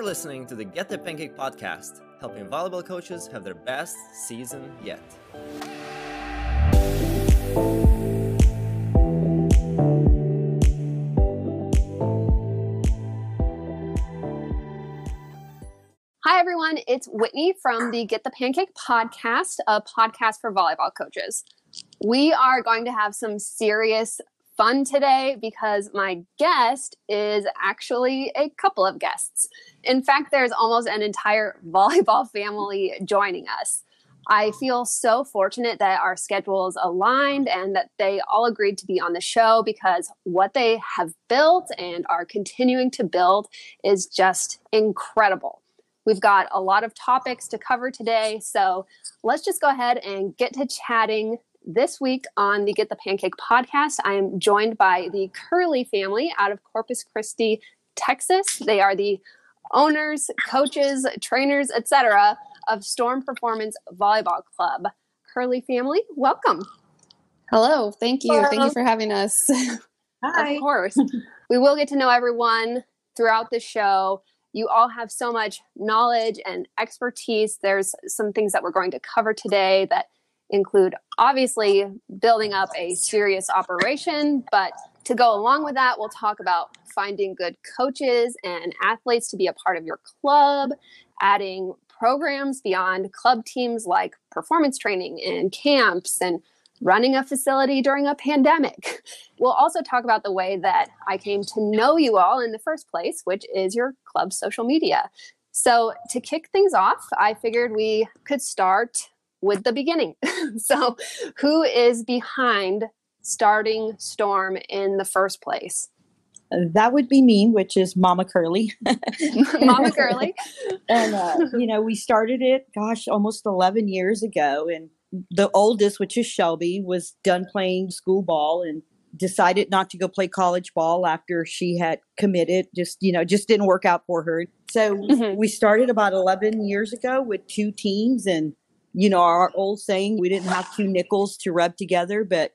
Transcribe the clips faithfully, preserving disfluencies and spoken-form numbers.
You're listening to the Get the Pancake podcast, helping volleyball coaches have their best season yet. Hi, everyone. It's Whitney from the Get the Pancake podcast, a podcast for volleyball coaches. We are going to have some serious fun today because my guest is actually a couple of guests. In fact, there's almost an entire volleyball family joining us. I feel so fortunate that our schedules aligned and that they all agreed to be on the show because what they have built and are continuing to build is just incredible. We've got a lot of topics to cover today, so let's just go ahead and get to chatting. This week on the Get the Pancake podcast, I am joined by the Curley family out of Corpus Christi, Texas. They are the owners, coaches, trainers, et cetera of Storm Performance Volleyball Club. Curley family, welcome. Hello, thank you. Hello. Thank you for having us. Hi. Of course. We will get to know everyone throughout the show. You all have so much knowledge and expertise. There's some things that we're going to cover today that include obviously building up a serious operation, but to go along with that, we'll talk about finding good coaches and athletes to be a part of your club, adding programs beyond club teams like performance training and camps, and running a facility during a pandemic. We'll also talk about the way that I came to know you all in the first place, which is your club's social media. So to kick things off, I figured we could start with the beginning. So who is behind starting Storm in the first place? That would be me, which is Mama Curley. Mama Curley. And, uh, you know, we started it, gosh, almost eleven years ago. And the oldest, which is Shelby, was done playing school ball and decided not to go play college ball after she had committed. Just, you know, just didn't work out for her. So mm-hmm. we started about eleven years ago with two teams. And, you know, our old saying, we didn't have two nickels to rub together, but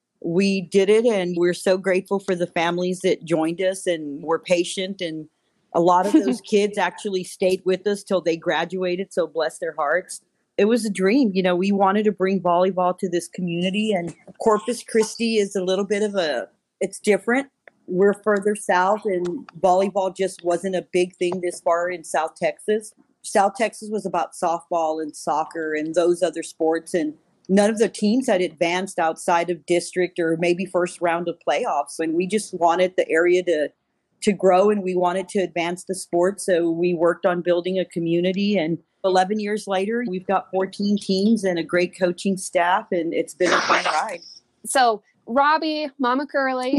we did it. And we're so grateful for the families that joined us and were patient. And a lot of those kids actually stayed with us till they graduated. So bless their hearts. It was a dream. You know, we wanted to bring volleyball to this community, and Corpus Christi is a little bit of a, it's different. We're further south, and volleyball just wasn't a big thing this far in South Texas. South Texas was about softball and soccer and those other sports, and none of the teams had advanced outside of district or maybe first round of playoffs. And we just wanted the area to to grow, and we wanted to advance the sport. So we worked on building a community, and eleven years later, we've got fourteen teams and a great coaching staff, and it's been a fun ride. So Robbie, Mama Curley,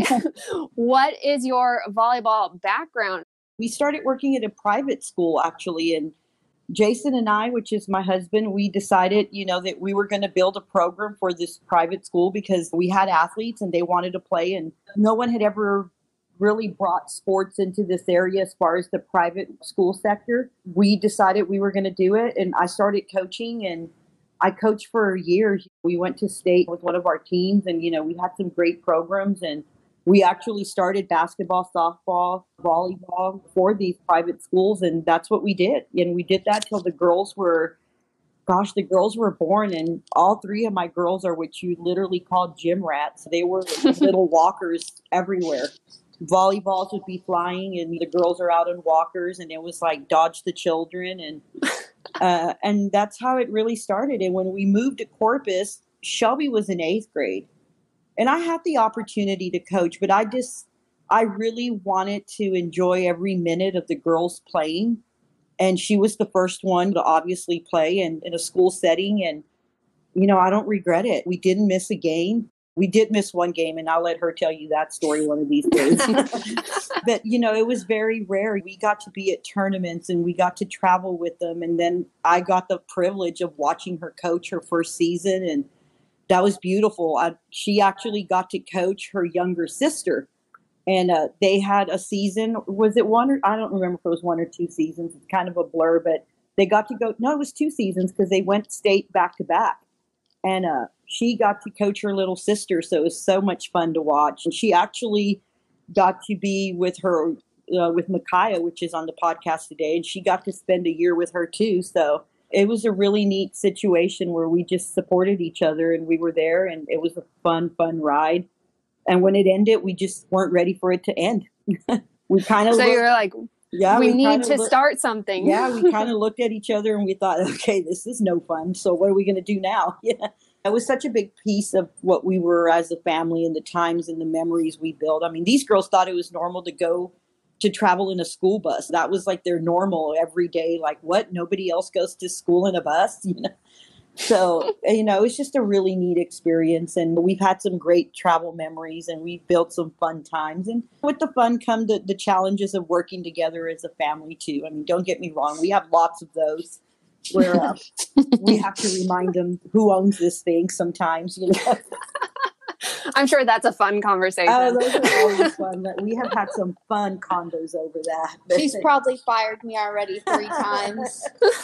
what is your volleyball background? We started working at a private school, actually, and Jason and I, which is my husband, we decided, you know, that we were going to build a program for this private school because we had athletes and they wanted to play, and no one had ever really brought sports into this area as far as the private school sector. We decided we were going to do it, and I started coaching, and I coached for years. We went to state with one of our teams, and, you know, we had some great programs, and we actually started basketball, softball, volleyball for these private schools, and that's what we did. And we did that till the girls were, gosh, the girls were born, and all three of my girls are what you literally call gym rats. They were little walkers everywhere. Volleyballs would be flying, and the girls are out in walkers, and it was like dodge the children, and uh, and that's how it really started. And when we moved to Corpus, Shelby was in eighth grade. And I had the opportunity to coach, but I just, I really wanted to enjoy every minute of the girls playing. And she was the first one to obviously play in, in a school setting. And, you know, I don't regret it. We didn't miss a game. We did miss one game, and I'll let her tell you that story one of these days. But, you know, it was very rare. We got to be at tournaments, and we got to travel with them. And then I got the privilege of watching her coach her first season, and that was beautiful. I, she actually got to coach her younger sister, and uh, they had a season. Was it one or I don't remember if it was one or two seasons. It's kind of a blur, but they got to go. No, it was two seasons because they went state back to back, and uh, she got to coach her little sister. So it was so much fun to watch. And she actually got to be with her uh, with Micaiah, which is on the podcast today, and she got to spend a year with her too. So it was a really neat situation where we just supported each other and we were there, and it was a fun, fun ride. And when it ended, we just weren't ready for it to end. we kind of so looked, you were like, yeah, we, we need kinda to look- start something. Yeah, we kind of looked at each other and we thought, okay, this is no fun. So what are we going to do now? Yeah, it was such a big piece of what we were as a family and the times and the memories we built. I mean, these girls thought it was normal to go to travel in a school bus. That was like their normal every day. Like, what? Nobody else goes to school in a bus, you know? So, you know, it's just a really neat experience. And we've had some great travel memories and we've built some fun times. And with the fun come the, the challenges of working together as a family, too. I mean, don't get me wrong. We have lots of those where uh, we have to remind them who owns this thing sometimes, you know. I'm sure that's a fun conversation. Oh, those are always fun. But we have had some fun condos over that. She's probably fired me already three times.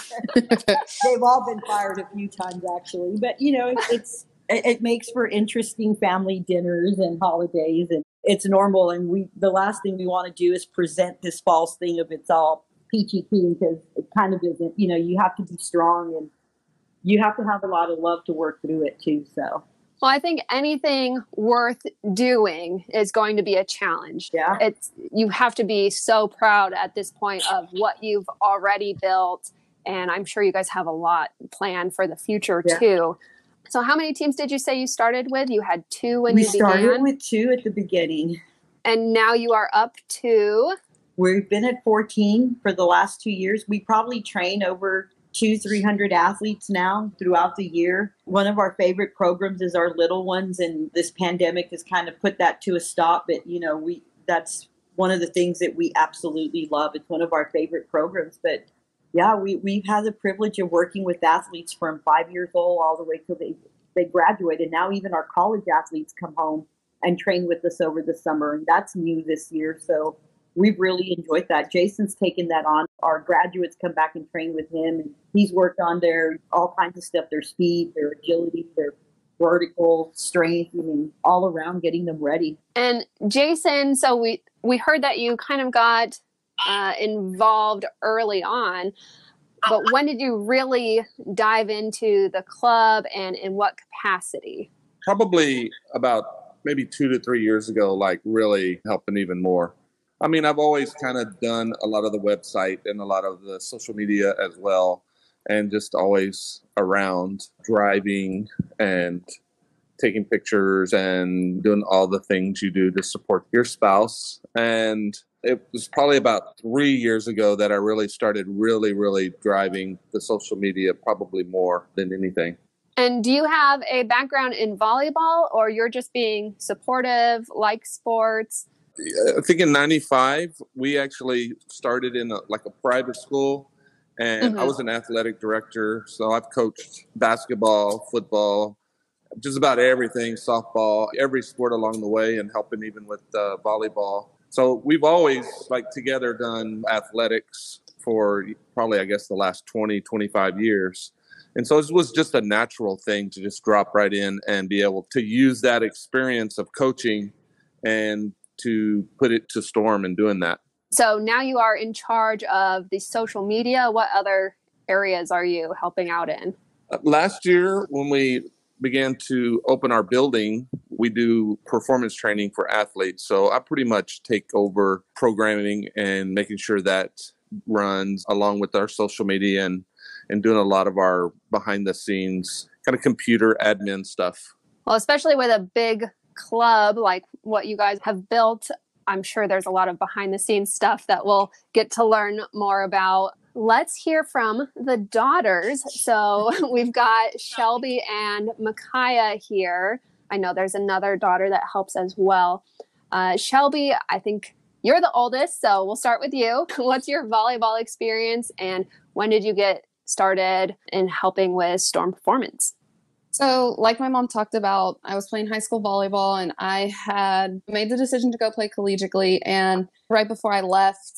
They've all been fired a few times, actually. But, you know, it, it's it, it makes for interesting family dinners and holidays. And it's normal. And we the last thing we want to do is present this false thing of it's all peachy keen, because it kind of isn't. You know, you have to be strong and you have to have a lot of love to work through it, too. So. Well, I think anything worth doing is going to be a challenge. Yeah. It's you have to be so proud at this point of what you've already built. And I'm sure you guys have a lot planned for the future Yeah. too. So how many teams did you say you started with? You had two when We you started began. with two at the beginning. And now you are up to We've been at fourteen for the last two years. We probably train over two, three hundred athletes now throughout the year. One of our favorite programs is our little ones, and this pandemic has kind of put that to a stop. But you know, we that's one of the things that we absolutely love. It's one of our favorite programs. But yeah, we we've had the privilege of working with athletes from five years old all the way till they they graduate, and now even our college athletes come home and train with us over the summer, and that's new this year. So we've really enjoyed that. Jason's taken that on. Our graduates come back and train with him, and he's worked on their all kinds of stuff, their speed, their agility, their vertical strength, I mean, all around getting them ready. And Jason, so we we heard that you kind of got uh, involved early on, but when did you really dive into the club and in what capacity? Probably about maybe two to three years ago, like really helping even more. I mean, I've always kind of done a lot of the website and a lot of the social media as well, and just always around driving and taking pictures and doing all the things you do to support your spouse. And it was probably about three years ago that I really started really, really driving the social media, probably more than anything. And do you have a background in volleyball, or you're just being supportive, like sports? I think in ninety-five, we actually started in a, like a private school, and Mhm. I was an athletic director. So I've coached basketball, football, just about everything, softball, every sport along the way, and helping even with uh, volleyball. So we've always, like, together done athletics for probably, I guess, the last twenty, twenty-five years. And so it was just a natural thing to just drop right in and be able to use that experience of coaching and to put it to storm in doing that. So now you are in charge of the social media. What other areas are you helping out in? Uh, last year, when we began to open our building, we do performance training for athletes. So I pretty much take over programming and making sure that runs along with our social media and, and doing a lot of our behind the scenes kind of computer admin stuff. Well, especially with a big club like what you guys have built, I'm sure there's a lot of behind the scenes stuff that we'll get to learn more about. Let's hear from the daughters. So we've got Shelby and Micaiah here. I know there's another daughter that helps as well. Uh, Shelby, I think you're the oldest, so we'll start with you. What's your volleyball experience, and when did you get started in helping with Storm Performance? So, like my mom talked about, I was playing high school volleyball and I had made the decision to go play collegiately. And right before I left,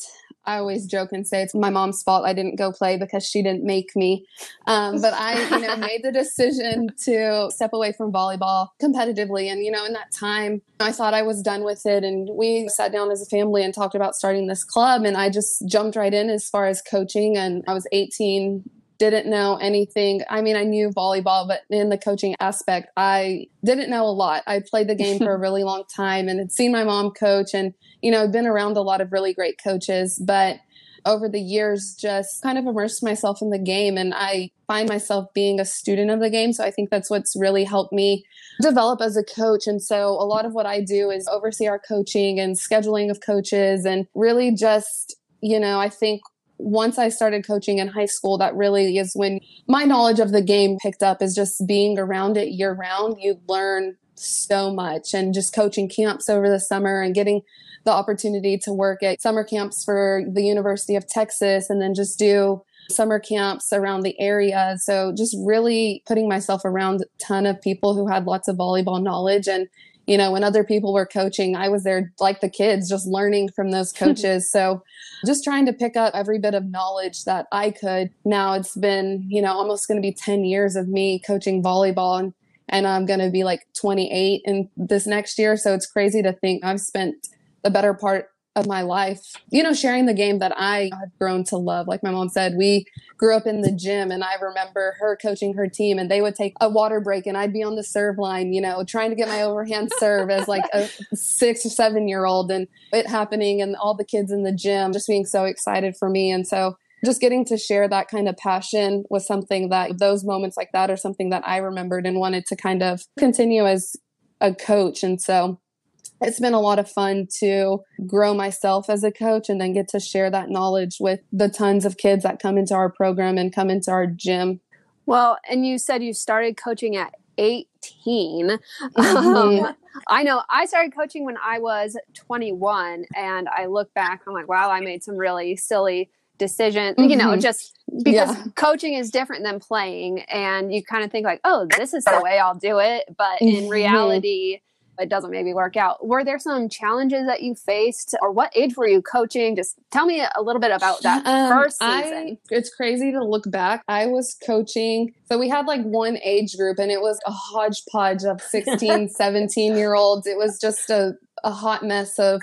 I always joke and say it's my mom's fault I didn't go play because she didn't make me. Um, but I, you know, made the decision to step away from volleyball competitively. And, you know, in that time, I thought I was done with it. And we sat down as a family and talked about starting this club. And I just jumped right in as far as coaching. And I was eighteen, didn't know anything. I mean, I knew volleyball, but in the coaching aspect, I didn't know a lot. I played the game for a really long time and had seen my mom coach and, you know, been around a lot of really great coaches. But over the years, just kind of immersed myself in the game. And I find myself being a student of the game. So I think that's what's really helped me develop as a coach. And so a lot of what I do is oversee our coaching and scheduling of coaches and really just, you know, I think once I started coaching in high school, that really is when my knowledge of the game picked up, is just being around it year round. You learn so much, and just coaching camps over the summer and getting the opportunity to work at summer camps for the University of Texas and then just do summer camps around the area. So just really putting myself around a ton of people who had lots of volleyball knowledge. And, you know, when other people were coaching, I was there like the kids, just learning from those coaches. So just trying to pick up every bit of knowledge that I could. Now it's been, you know, almost going to be ten years of me coaching volleyball, and, and I'm going to be like twenty-eight in this next year. So it's crazy to think I've spent the better part of my life, you know, sharing the game that I have grown to love. Like my mom said, we grew up in the gym, and I remember her coaching her team, and they would take a water break and I'd be on the serve line, you know, trying to get my overhand serve as like a six or seven year old, and it happening, and all the kids in the gym just being so excited for me. And so just getting to share that kind of passion was something that those moments like that are something that I remembered and wanted to kind of continue as a coach. And so it's been a lot of fun to grow myself as a coach and then get to share that knowledge with the tons of kids that come into our program and come into our gym. Well, and you said you started coaching at eighteen. Mm-hmm. Um, I know I started coaching when I was twenty-one, and I look back, I'm like, wow, I made some really silly decisions, mm-hmm. you know, just because yeah. coaching is different than playing. And you kind of think like, oh, this is the way I'll do it. But in reality, it doesn't maybe work out. Were there some challenges that you faced, or what age were you coaching? Just tell me a little bit about that um, first season. I, it's crazy to look back. I was coaching. So we had like one age group, and it was a hodgepodge of sixteen, seventeen year olds. It was just a, a hot mess of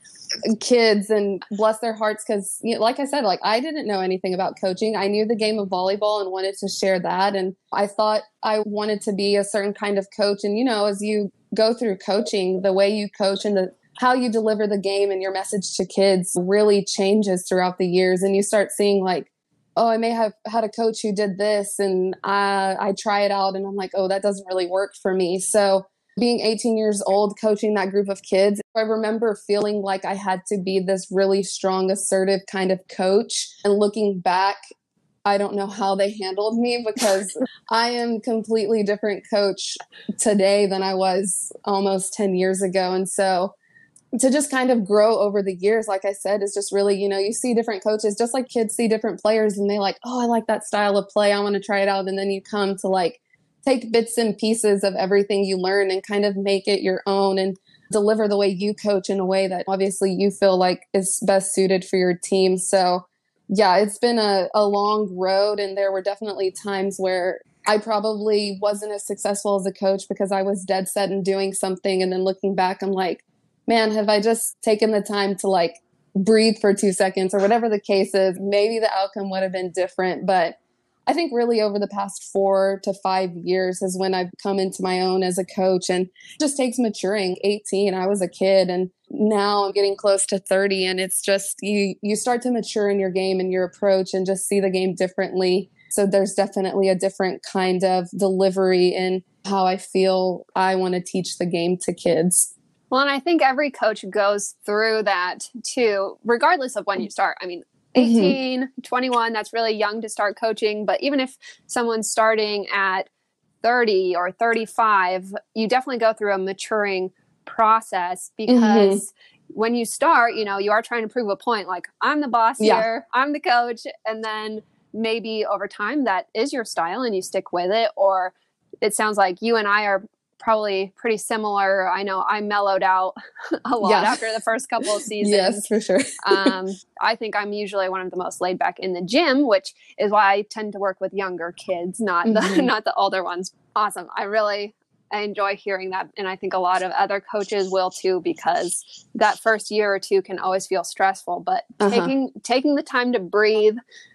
kids, and bless their hearts. Cause you know, like I said, like I didn't know anything about coaching. I knew the game of volleyball and wanted to share that. And I thought I wanted to be a certain kind of coach. And, you know, as you go through coaching, the way you coach and the how you deliver the game and your message to kids really changes throughout the years. And you start seeing like, oh, I may have had a coach who did this, and I, I try it out and I'm like, oh, that doesn't really work for me. So being eighteen years old, coaching that group of kids, I remember feeling like I had to be this really strong, assertive kind of coach. And looking back, I don't know how they handled me, because I am completely different coach today than I was almost ten years ago. And so to just kind of grow over the years, like I said, is just really, you know, you see different coaches, just like kids see different players, and they like, oh, I like that style of play, I want to try it out. And then you come to like take bits and pieces of everything you learn and kind of make it your own and deliver the way you coach in a way that obviously you feel like is best suited for your team. So yeah, it's been a, a long road, and there were definitely times where I probably wasn't as successful as a coach because I was dead set in doing something. And then looking back, I'm like, man, have I just taken the time to like breathe for two seconds or whatever the case is, maybe the outcome would have been different. But I think really over the past four to five years is when I've come into my own as a coach, and it just takes maturing. eighteen, I was a kid, and now I'm getting close to thirty, and it's just you you start to mature in your game and your approach and just see the game differently. So there's definitely a different kind of delivery in how I feel I want to teach the game to kids. Well, and I think every coach goes through that too, regardless of when you start. I mean, eighteen, mm-hmm. twenty-one, that's really young to start coaching. But even if someone's starting at thirty or thirty-five, you definitely go through a maturing process, because mm-hmm. when you start, you know, you are trying to prove a point. Like, I'm the boss yeah. here, I'm the coach. And then maybe over time that is your style and you stick with it. Or it sounds like you and I are probably pretty similar. I know I mellowed out a lot Yeah. after the first couple of seasons. Yes, for sure. um, I think I'm usually one of the most laid back in the gym, which is why I tend to work with younger kids, not the Mhm. not the older ones. Awesome. I really I enjoy hearing that. And I think a lot of other coaches will too, because that first year or two can always feel stressful, but Uh-huh. taking taking the time to breathe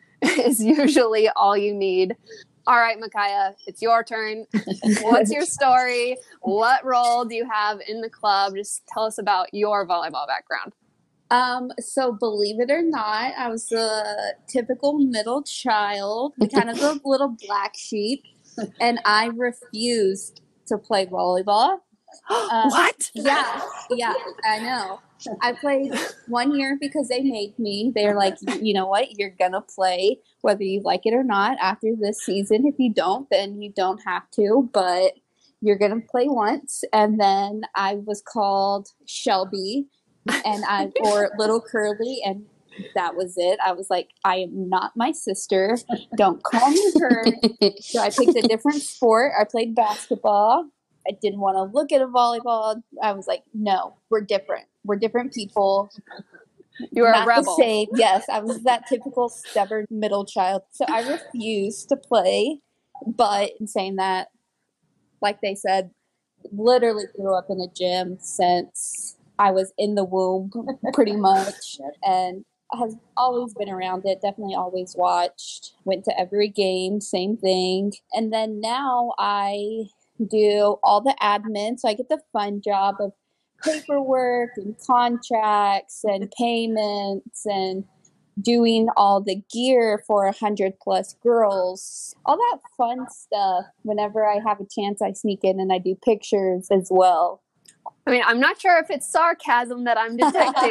is usually all you need. All right, Micaiah, it's your turn. What's your story? What role do you have in the club? Just tell us about your volleyball background. Um, so believe it or not, I was a typical middle child, kind of the little black sheep, and I refused to play volleyball. Um, What? Yeah, yeah, I know. I played one year because they made me. They're like, you know what? You're going to play whether you like it or not after this season. If you don't, then you don't have to, but you're going to play once. And then I was called Shelby and I or Little Curly, and that was it. I was like, I am not my sister. Don't call me her. So I picked a different sport. I played basketball. I didn't want to look at a volleyball. I was like, no, we're different. We're different people. You were Not a rebel. the same. Yes, I was that typical stubborn middle child. So I refused to play. But in saying that, like they said, literally grew up in a gym since I was in the womb, pretty much. And has always been around it, definitely always watched, went to every game, same thing. And then now I do all the admin, so I get the fun job of paperwork and contracts and payments and doing all the gear for a hundred plus girls, all that fun stuff. Whenever I have a chance, I sneak in and I do pictures as well. I mean, I'm not sure if it's sarcasm that I'm detecting.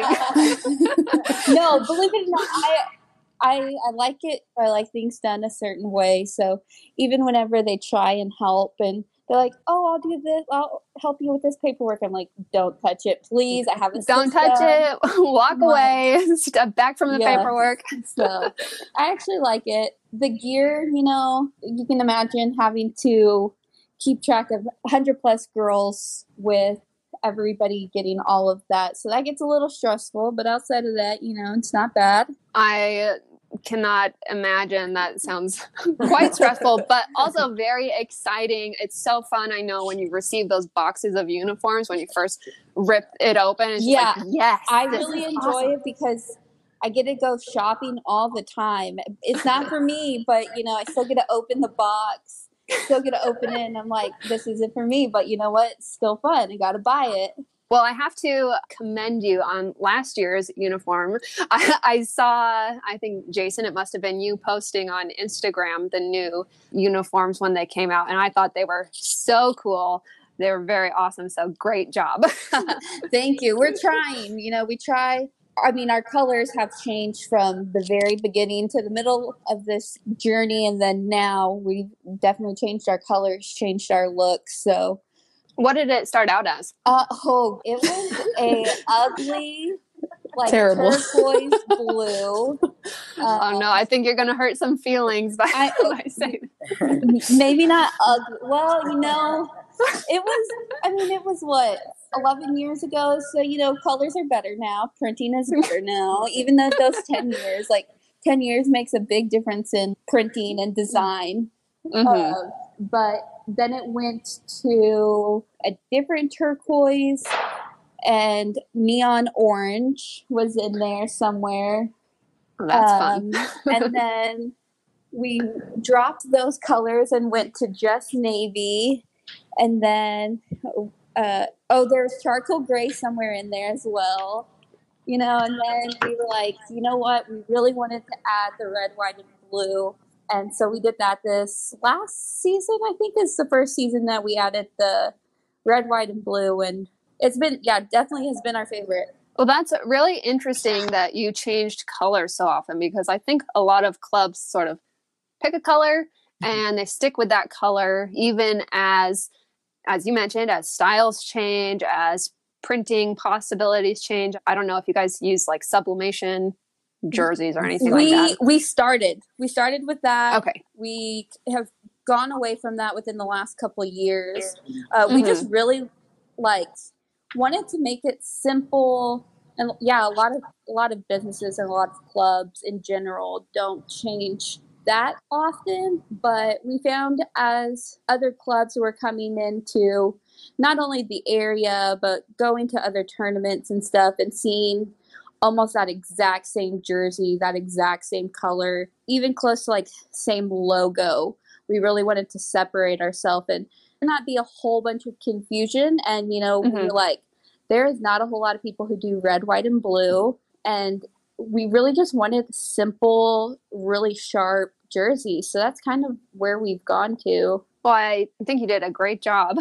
No, believe it or not, I, I I like it. I like things done a certain way. So even whenever they try and help and they're like, oh, I'll do this, I'll help you with this paperwork, I'm like, don't touch it, please. I have a Don't system. touch it. Walk No. away. Step back from the Yeah. paperwork. So I actually like it. The gear, you know, you can imagine having to keep track of one hundred plus girls with everybody getting all of that. So that gets a little stressful, but outside of that, you know, it's not bad. I cannot imagine. That sounds quite stressful, but also very exciting. It's so fun. I know when you receive those boxes of uniforms, when you first rip it open, it's just Yeah. like, yes. I this really is enjoy awesome. it because I get to go shopping all the time. It's not for me, but, you know, I still get to open the box, still get to open it, and I'm like, this isn't for me, but you know what? It's still fun. I got to buy it. Well, I have to commend you on last year's uniform. I, I saw, I think, Jason, it must have been you posting on Instagram the new uniforms when they came out, and I thought they were so cool. They were very awesome, so great job. Thank you. We're trying. You know, we try. I mean, our colors have changed from the very beginning to the middle of this journey, and then now we've definitely changed our colors, changed our looks. So, What did it start out as? uh, oh, it was a ugly, like Terrible. turquoise blue. Uh, Oh no, I think you're going to hurt some feelings by, I- by saying that. maybe not ugly. Well, you know, it was. I mean, it was what eleven years ago. So you know, colors are better now. Printing is better now. Even though those ten years, like ten years, makes a big difference in printing and design. Mhm. Uh, but then it went to a different turquoise, and neon orange was in there somewhere. Oh, that's fun. Um, and then we dropped those colors and went to just navy. And then, uh, oh, there's charcoal gray somewhere in there as well. You know, and then we were like, you know what? We really wanted to add the red, white, and blue. And so we did that this last season, I think is the first season that we added the red, white, and blue. And it's been, yeah, definitely has been our favorite. Well, that's really interesting that you changed color so often, because I think a lot of clubs sort of pick a color and they stick with that color, even as, as you mentioned, as styles change, as printing possibilities change. I don't know if you guys use like sublimation jerseys or anything we like that. we started we started with that. Okay. We have gone away from that within the last couple of years. Uh, Mm-hmm. We just really like wanted to make it simple. And yeah, a lot of a lot of businesses and a lot of clubs in general don't change that often, but we found as other clubs were coming into not only the area but going to other tournaments and stuff and seeing almost that exact same jersey, that exact same color, even close to like same logo, we really wanted to separate ourselves and not be a whole bunch of confusion. And you know, Mm-hmm. we were like, there is not a whole lot of people who do red, white, and blue, and we really just wanted simple, really sharp jerseys. So that's kind of where we've gone to. Well, I think you did a great job.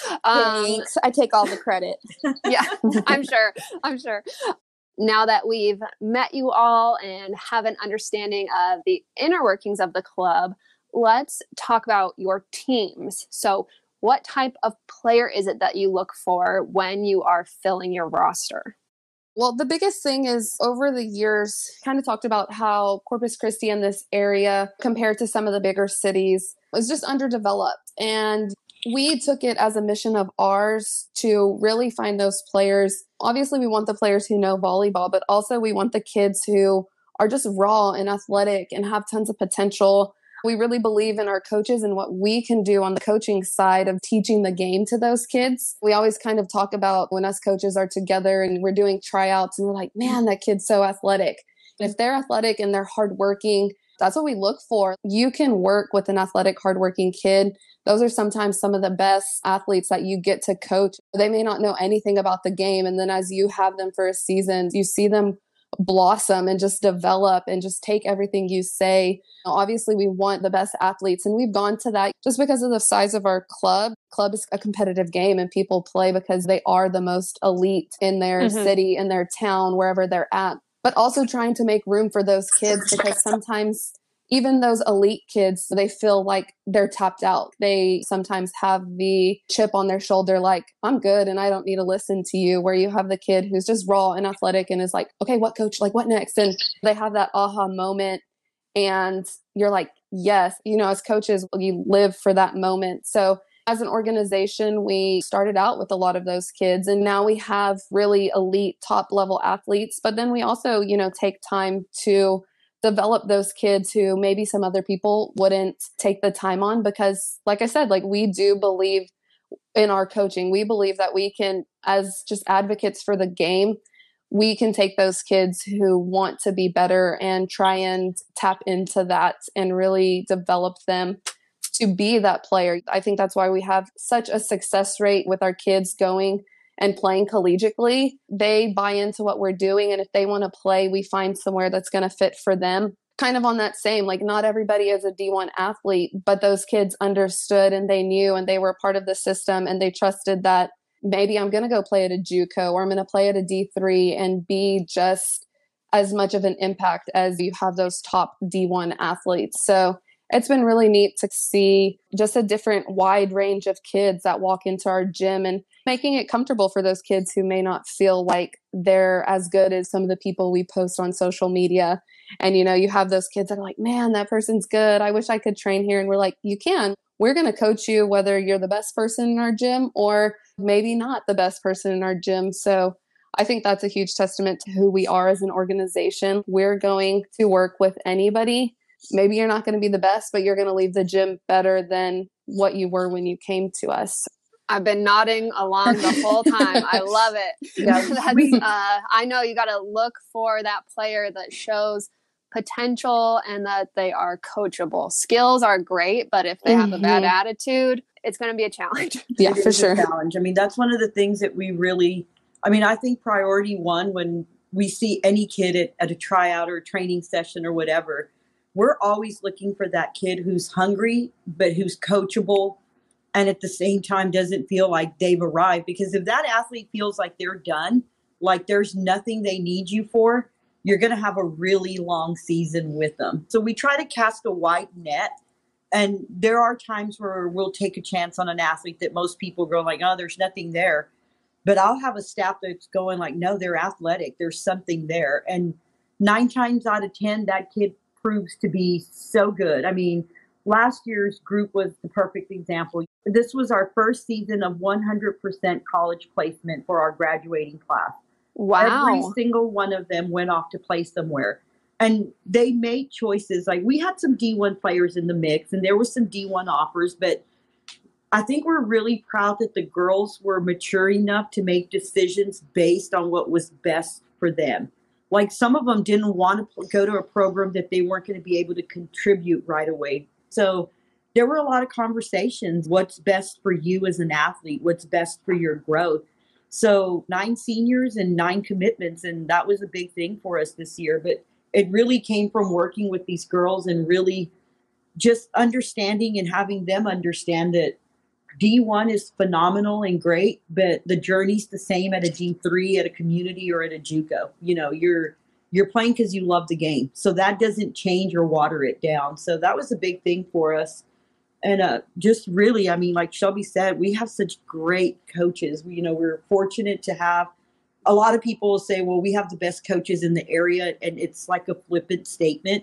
um, Thanks. I take all the credit. yeah, I'm sure. I'm sure. Now that we've met you all and have an understanding of the inner workings of the club, let's talk about your teams. So, what type of player is it that you look for when you are filling your roster? Well, the biggest thing is over the years, kind of talked about how Corpus Christi in this area, compared to some of the bigger cities, was just underdeveloped. And we took it as a mission of ours to really find those players. Obviously, we want the players who know volleyball, but also we want the kids who are just raw and athletic and have tons of potential. We really believe in our coaches and what we can do on the coaching side of teaching the game to those kids. We always kind of talk about when us coaches are together and we're doing tryouts and we're like, man, that kid's so athletic. And if they're athletic and they're hardworking, that's what we look for. You can work with an athletic, hardworking kid. Those are sometimes some of the best athletes that you get to coach. They may not know anything about the game. And then as you have them for a season, you see them blossom and just develop and just take everything you say. Obviously, we want the best athletes, and we've gone to that just because of the size of our club. Club is a competitive game, and people play because they are the most elite in their Mm-hmm. city, in their town, wherever they're at. But also trying to make room for those kids, because sometimes even those elite kids, they feel like they're tapped out. They sometimes have the chip on their shoulder, like, I'm good and I don't need to listen to you, where you have the kid who's just raw and athletic and is like, okay, what coach, like what next? And they have that aha moment and you're like, yes, you know, as coaches, you live for that moment. So as an organization, we started out with a lot of those kids, and now we have really elite top level athletes. But then we also, you know, take time to develop those kids who maybe some other people wouldn't take the time on, because like I said, like we do believe in our coaching. We believe that we can, as just advocates for the game, we can take those kids who want to be better and try and tap into that and really develop them to be that player. I think that's why we have such a success rate with our kids going and playing collegiately. They buy into what we're doing. And if they want to play, we find somewhere that's going to fit for them. Kind of on that same, like not everybody is a D one athlete, but those kids understood and they knew and they were part of the system and they trusted that maybe I'm going to go play at a JUCO or I'm going to play at a D three and be just as much of an impact as you have those top D one athletes. So it's been really neat to see just a different wide range of kids that walk into our gym and making it comfortable for those kids who may not feel like they're as good as some of the people we post on social media. And, you know, you have those kids that are like, man, that person's good. I wish I could train here. And we're like, you can. We're going to coach you whether you're the best person in our gym or maybe not the best person in our gym. So I think that's a huge testament to who we are as an organization. We're going to work with anybody. Maybe you're not going to be the best, but you're going to leave the gym better than what you were when you came to us. I've been nodding along the whole time. I love it. Yeah, That's, we- uh, I know you got to look for that player that shows potential and that they are coachable. Skills are great, but if they have a bad Mhm. attitude, it's going to be a challenge. Yeah, It for is a sure. challenge. I mean, that's one of the things that we really, I mean, I think priority one, when we see any kid at, at a tryout or a training session or whatever, we're always looking for that kid who's hungry, but who's coachable and at the same time doesn't feel like they've arrived. Because if that athlete feels like they're done, like there's nothing they need you for, you're going to have a really long season with them. So we try to cast a wide net. And there are times where we'll take a chance on an athlete that most people go like, oh, there's nothing there. But I'll have a staff that's going like, no, they're athletic. There's something there. And nine times out of ten, that kid proves to be so good. I mean, last year's group was the perfect example. This was our first season of one hundred percent college placement for our graduating class. Wow. Every single one of them went off to play somewhere. And they made choices. Like, we had some D one players in the mix, and there was some D one offers, but I think we're really proud that the girls were mature enough to make decisions based on what was best for them. Like, some of them didn't want to go to a program that they weren't going to be able to contribute right away. So there were a lot of conversations. What's best for you as an athlete? What's best for your growth? So nine seniors and nine commitments, and that was a big thing for us this year. But it really came from working with these girls and really just understanding and having them understand that D one is phenomenal and great, but the journey's the same at a D three, at a community, or at a JUCO. You know, you're you're playing because you love the game. So that doesn't change or water it down. So that was a big thing for us. And uh, just really, I mean, like Shelby said, we have such great coaches. We, you know, we're fortunate to have. A lot of people will say, well, we have the best coaches in the area, and it's like a flippant statement.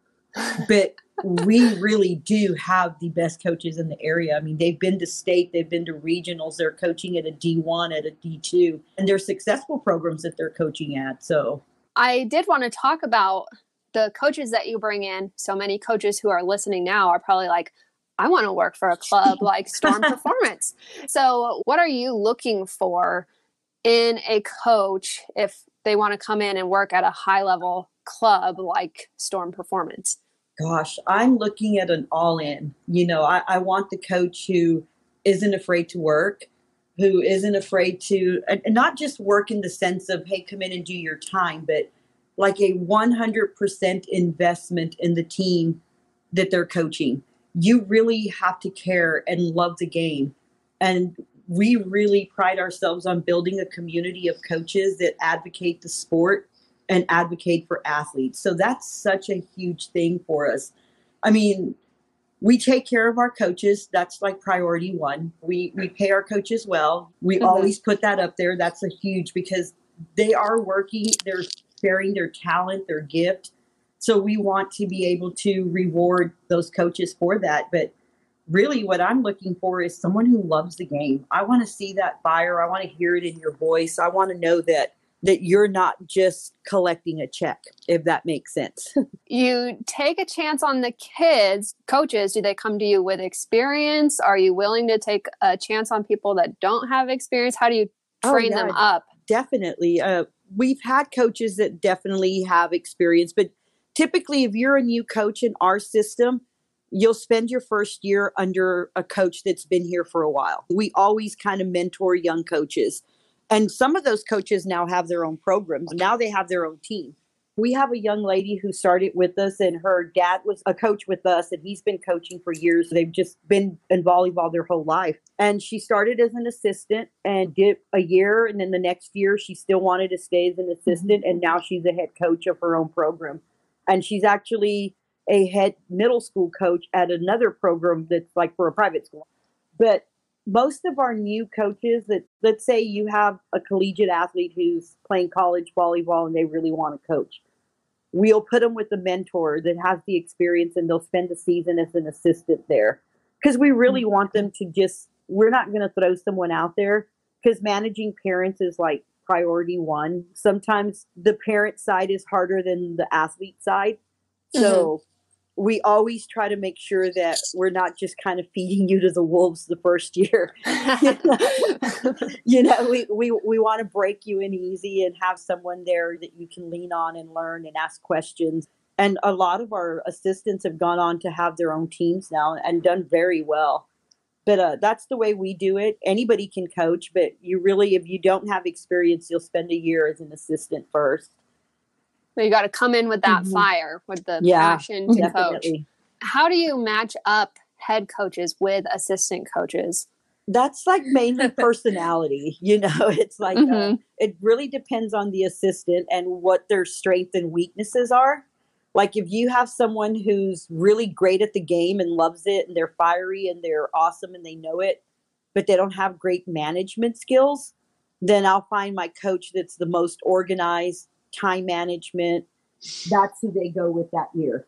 But we really do have the best coaches in the area. I mean, they've been to state, they've been to regionals, they're coaching at a D one, at a D two, and they're successful programs that they're coaching at. So I did want to talk about the coaches that you bring in. So many coaches who are listening now are probably like, I want to work for a club like Storm Performance. So what are you looking for in a coach if they want to come in and work at a high level club like Storm Performance? Gosh, I'm looking at an all-in. You know, I, I want the coach who isn't afraid to work, who isn't afraid to, and not just work in the sense of, hey, come in and do your time, but like a one hundred percent investment in the team that they're coaching. You really have to care and love the game. And we really pride ourselves on building a community of coaches that advocate the sport and advocate for athletes. So that's such a huge thing for us. I mean, we take care of our coaches. That's like priority one. We we pay our coaches well. We mm-hmm. always put that up there. That's a huge, because they are working, they're sharing their talent, their gift. So we want to be able to reward those coaches for that. But really what I'm looking for is someone who loves the game. I want to see that fire. I want to hear it in your voice. I want to know that that you're not just collecting a check, if that makes sense. You take a chance on the kids. Coaches, do they come to you with experience? Are you willing to take a chance on people that don't have experience? How do you train oh, yeah, them up? Definitely. Uh, we've had coaches that definitely have experience, but typically if you're a new coach in our system, you'll spend your first year under a coach that's been here for a while. We always kind of mentor young coaches. And some of those coaches now have their own programs. Now they have their own team. We have a young lady who started with us, and her dad was a coach with us, and he's been coaching for years. They've just been in volleyball their whole life. And she started as an assistant and did a year, and then the next year she still wanted to stay as an assistant, and now she's a head coach of her own program. And she's actually a head middle school coach at another program that's like for a private school. But most of our new coaches, that let's say you have a collegiate athlete who's playing college volleyball and they really want to coach, we'll put them with a mentor that has the experience, and they'll spend a season as an assistant there. Because we really want them to just, we're not going to throw someone out there, because managing parents is like priority one. Sometimes the parent side is harder than the athlete side. So mm-hmm. we always try to make sure that we're not just kind of feeding you to the wolves the first year. You know, we, we, we want to break you in easy and have someone there that you can lean on and learn and ask questions. And a lot of our assistants have gone on to have their own teams now and done very well. But uh, that's the way we do it. Anybody can coach, but you really, if you don't have experience, you'll spend a year as an assistant first. So you got to come in with that mm-hmm. fire, with the yeah, passion to definitely. Coach. How do you match up head coaches with assistant coaches? That's like mainly personality. You know, it's like, mm-hmm. uh, it really depends on the assistant and what their strengths and weaknesses are. Like if you have someone who's really great at the game and loves it, and they're fiery and they're awesome and they know it, but they don't have great management skills, then I'll find my coach that's the most organized, time management. That's who they go with that year.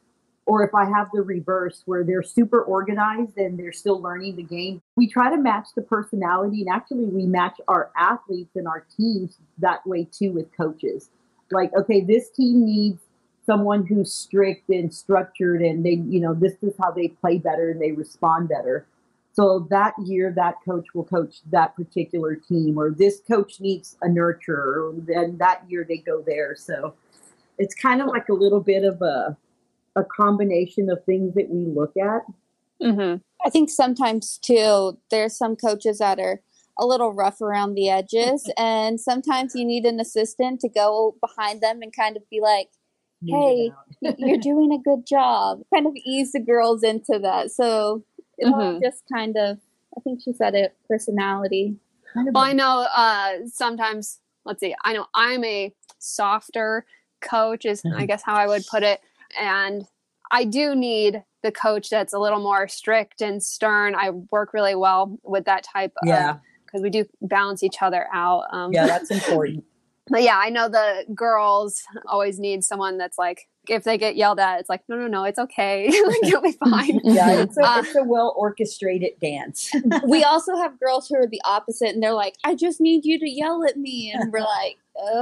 Or if I have the reverse where they're super organized and they're still learning the game, we try to match the personality. And actually, we match our athletes and our teams that way too with coaches. Like, okay, this team needs someone who's strict and structured, and they, you know, this is how they play better and they respond better. So that year, that coach will coach that particular team, or this coach needs a nurturer, and that year they go there. So it's kind of like a little bit of a a combination of things that we look at. Mm-hmm. I think sometimes too, there's some coaches that are a little rough around the edges, and sometimes you need an assistant to go behind them and kind of be like, hey, you're doing a good job. Kind of ease the girls into that. So it all Mm-hmm. just kind of, I think she said it, personality. Well, I know uh, sometimes, let's see, I know I'm a softer coach is, I guess, how I would put it. And I do need the coach that's a little more strict and stern. I work really well with that type Yeah. of, because we do balance each other out. Um, Yeah, that's important. But yeah, I know the girls always need someone that's like, if they get yelled at, it's like, no, no, no, it's okay. Like, you'll be fine. Yeah, it's a, Uh, it's a well orchestrated dance. We also have girls who are the opposite, and they're like, I just need you to yell at me. And we're like,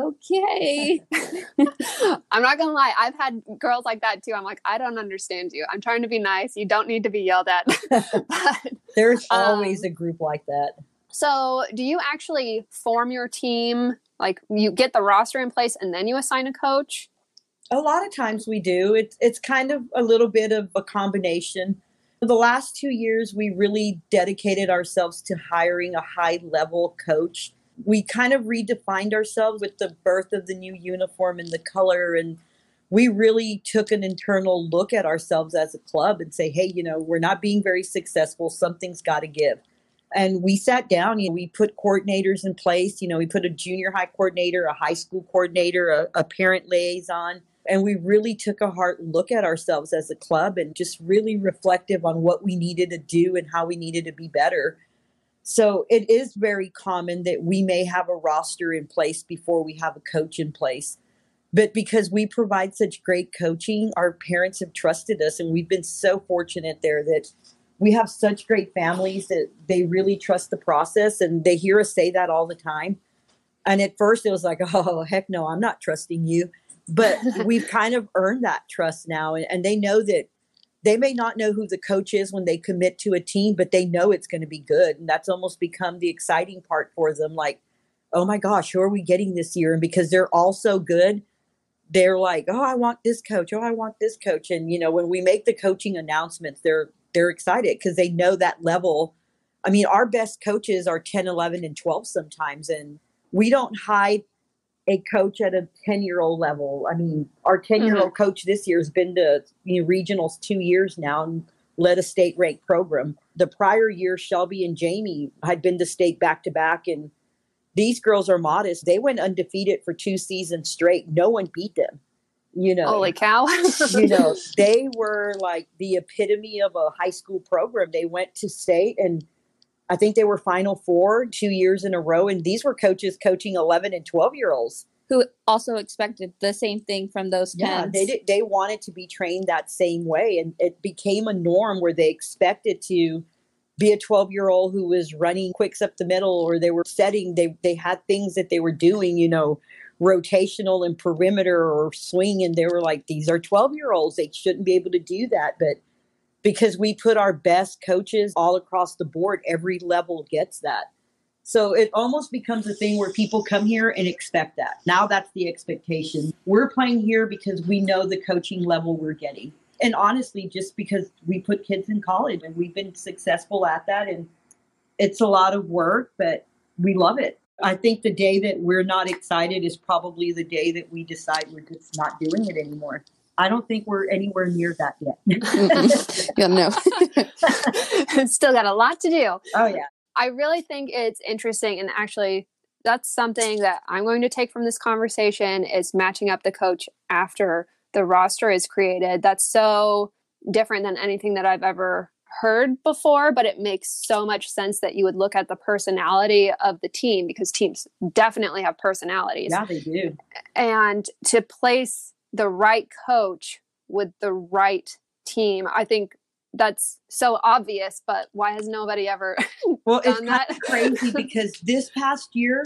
okay. I'm not gonna lie, I've had girls like that too. I'm like, I don't understand you. I'm trying to be nice. You don't need to be yelled at. But, There's Um, always a group like that. so do you actually form your team? Like, you get the roster in place and then you assign a coach? A lot of times we do. It's it's kind of a little bit of a combination. The last two years, we really dedicated ourselves to hiring a high level coach. We kind of redefined ourselves with the birth of the new uniform and the color. And we really took an internal look at ourselves as a club and say, hey, you know, we're not being very successful. Something's got to give. And we sat down, you know, we put coordinators in place. You know, we put a junior high coordinator, a high school coordinator, a, a parent liaison. And we really took a hard look at ourselves as a club and just really reflective on what we needed to do and how we needed to be better. So it is very common that we may have a roster in place before we have a coach in place. But because we provide such great coaching, our parents have trusted us. And we've been so fortunate there that we have such great families that they really trust the process. And they hear us say that all the time. And at first it was like, oh, heck no, I'm not trusting you. But we've kind of earned that trust now. And, and they know that they may not know who the coach is when they commit to a team, but they know it's going to be good. And that's almost become the exciting part for them. Like, oh my gosh, who are we getting this year? And because they're all so good, they're like, oh, I want this coach. Oh, I want this coach. And, you know, when we make the coaching announcements, they're they're excited because they know that level. I mean, our best coaches are ten, eleven, and twelve sometimes. And we don't hide a coach at a ten-year-old level. I mean, our ten-year-old mm-hmm. coach this year has been to you know, regionals two years now and led a state-ranked program. The prior year, Shelby and Jamie had been to state back-to-back, and these girls are modest. They went undefeated for two seasons straight. No one beat them. You know, holy cow. You know, they were like the epitome of a high school program. They went to state, and I think they were Final Four two years in a row. And these were coaches coaching eleven and twelve year olds who also expected the same thing from those tens. Yeah, they did, they wanted to be trained that same way. And it became a norm where they expected to be a twelve year old who was running quicks up the middle, or they were setting, they, they had things that they were doing, you know, rotational and perimeter or swing. And they were like, these are twelve year olds. They shouldn't be able to do that. But because we put our best coaches all across the board, every level gets that. So it almost becomes a thing where people come here and expect that. Now that's the expectation. We're playing here because we know the coaching level we're getting. And honestly, just because we put kids in college and we've been successful at that. And it's a lot of work, but we love it. I think the day that we're not excited is probably the day that we decide we're just not doing it anymore. I don't think we're anywhere near that yet. Yeah, no. Still got a lot to do. Oh, yeah. I really think it's interesting. And actually, that's something that I'm going to take from this conversation is matching up the coach after the roster is created. That's so different than anything that I've ever heard before, but it makes so much sense that you would look at the personality of the team, because teams definitely have personalities. Yeah, they do. And to place the right coach with the right team. I think that's so obvious, but why has nobody ever well, done it's that? kind of crazy because this past year,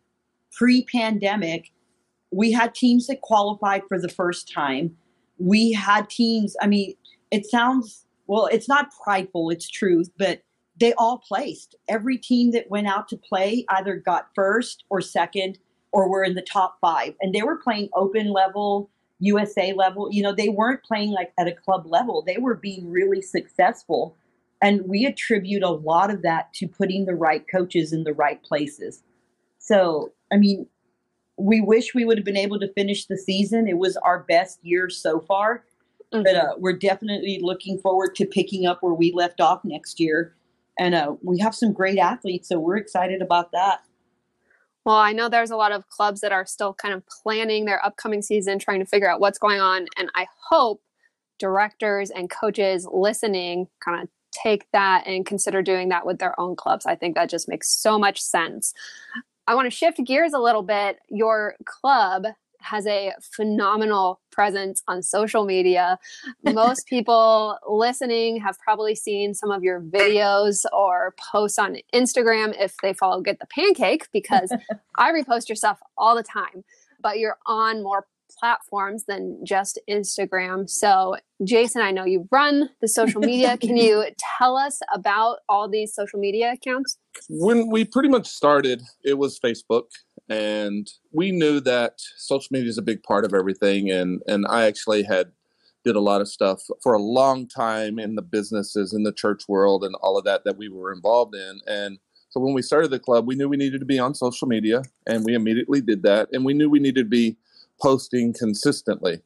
pre-pandemic, we had teams that qualified for the first time. We had teams, I mean, it sounds, well, it's not prideful, it's truth, but they all placed. Every team that went out to play either got first or second or were in the top five. And they were playing open level, U S A level. You know, they weren't playing like at a club level. They were being really successful. And we attribute a lot of that to putting the right coaches in the right places. So, I mean, we wish we would have been able to finish the season. It was our best year so far. Mm-hmm. But uh, we're definitely looking forward to picking up where we left off next year. And uh, we have some great athletes, so we're excited about that. Well, I know there's a lot of clubs that are still kind of planning their upcoming season, trying to figure out what's going on. And I hope directors and coaches listening kind of take that and consider doing that with their own clubs. I think that just makes so much sense. I want to shift gears a little bit. Your club has a phenomenal presence on social media. Most people listening have probably seen some of your videos or posts on Instagram if they follow Get the Pancake, because I repost your stuff all the time, but you're on more platforms than just Instagram. So Jason, I know you run the social media. Can you tell us about all these social media accounts? When we pretty much started, it was Facebook. And we knew that social media is a big part of everything. And, and I actually had did a lot of stuff for a long time in the businesses, in the church world and all of that that we were involved in. And so when we started the club, we knew we needed to be on social media, and we immediately did that. And we knew we needed to be posting consistently.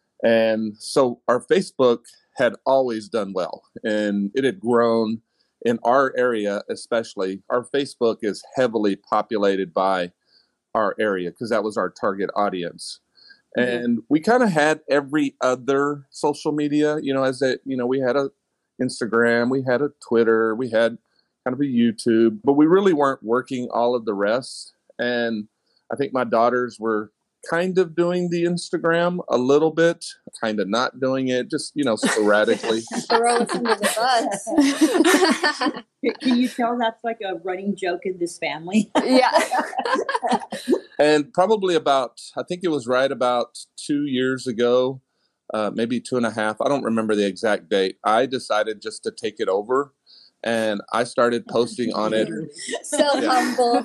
And so our Facebook had always done well, and it had grown in our area, especially. Our Facebook is heavily populated by our area because that was our target audience. Mm-hmm. And we kind of had every other social media, you know, as a, you know, we had a Instagram, we had a Twitter, we had kind of a YouTube, but we really weren't working all of the rest. And I think my daughters were kind of doing the Instagram a little bit, kind of not doing it, just, you know, sporadically. Throw us under the bus. Can you tell that's like a running joke in this family? Yeah. And probably about, I think it was right about two years ago, uh, maybe two and a half. I don't remember the exact date. I decided just to take it over, and I started posting on it. So Yeah. humble.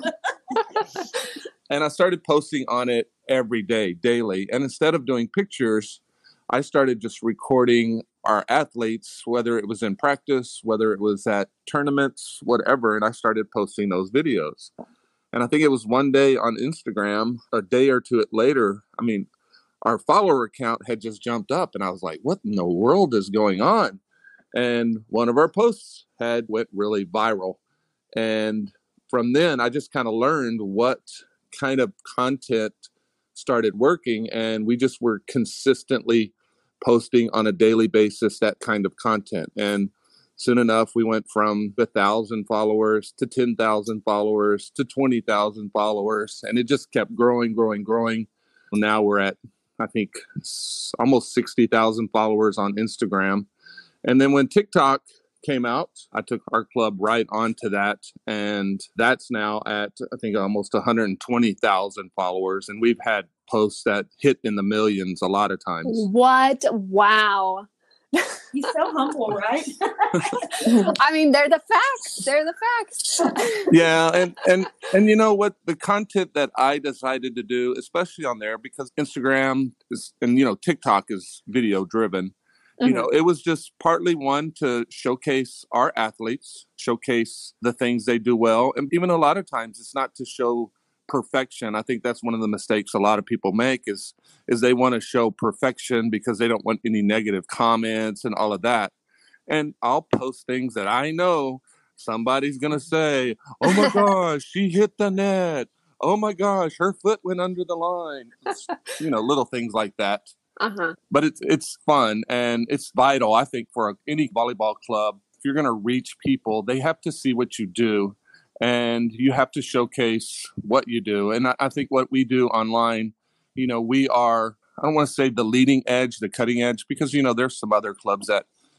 And I started posting on it every day, daily. And instead of doing pictures, I started just recording our athletes, whether it was in practice, whether it was at tournaments, whatever. And I started posting those videos. And I think it was one day on Instagram, a day or two later, I mean, our follower count had just jumped up. And I was like, what in the world is going on? And one of our posts had went really viral. And from then, I just kind of learned what kind of content started working, and we just were consistently posting on a daily basis that kind of content. And soon enough, we went from a thousand followers to ten thousand followers to twenty thousand followers, and it just kept growing, growing, growing. Now we're at, I think, almost sixty thousand followers on Instagram. And then when TikTok came out, I took our club right onto that, and that's now at, I think, almost one hundred twenty thousand followers, and we've had posts that hit in the millions a lot of times. What? Wow. He's so humble, right? I mean, they're the facts. They're the facts. Yeah, and and and you know what? The content that I decided to do, especially on there, because Instagram is, and you know, TikTok is video driven. You know, it was just partly one to showcase our athletes, showcase the things they do well. And even a lot of times it's not to show perfection. I think that's one of the mistakes a lot of people make is, is they want to show perfection because they don't want any negative comments and all of that. And I'll post things that I know somebody's going to say, oh my gosh, she hit the net. Oh my gosh, her foot went under the line. It's, you know, little things like that. Uh-huh. But it's it's fun, and it's vital, I think, for any volleyball club. If you're going to reach people, they have to see what you do, and you have to showcase what you do. And I, I think what we do online, you know, we are, I don't want to say the leading edge, the cutting edge, because, you know, there's some other clubs that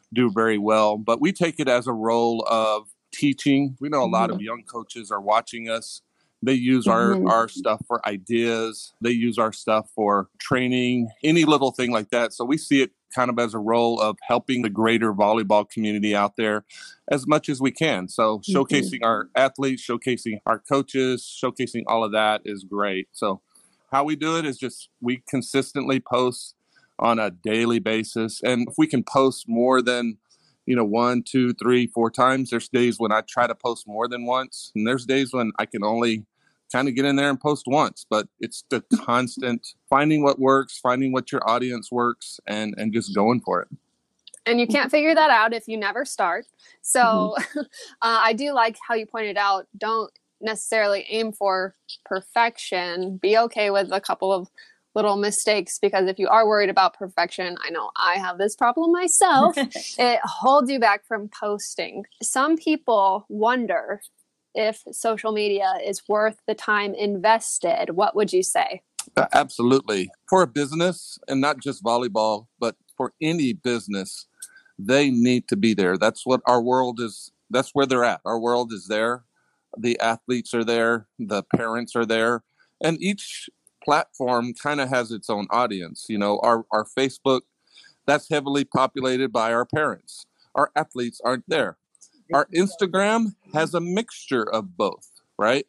do very well. But we take it as a role of teaching. We know a lot of young coaches are watching us. They use our, Mhm. our stuff for ideas. They use our stuff for training, any little thing like that. So we see it kind of as a role of helping the greater volleyball community out there as much as we can. So showcasing our athletes, showcasing our coaches, showcasing all of that is great. So how we do it is just we consistently post on a daily basis. And if we can post more than you know, one, two, three, four times. There's days when I try to post more than once. And there's days when I can only kind of get in there and post once. But it's the constant finding what works, finding what your audience works, and, and just going for it. And you can't figure that out if you never start. So mm-hmm. uh, I do like how you pointed out, don't necessarily aim for perfection. Be okay with a couple of little mistakes, because if you are worried about perfection, I know I have this problem myself, it holds you back from posting. Some people wonder if social media is worth the time invested. What would you say? Uh, absolutely. For a business, and not just volleyball, but for any business, they need to be there. That's what our world is. That's where they're at. Our world is there. The athletes are there. The parents are there. And each platform kind of has its own audience. You know, our, our Facebook, that's heavily populated by our parents. Our athletes aren't there. Our Instagram has a mixture of both, right?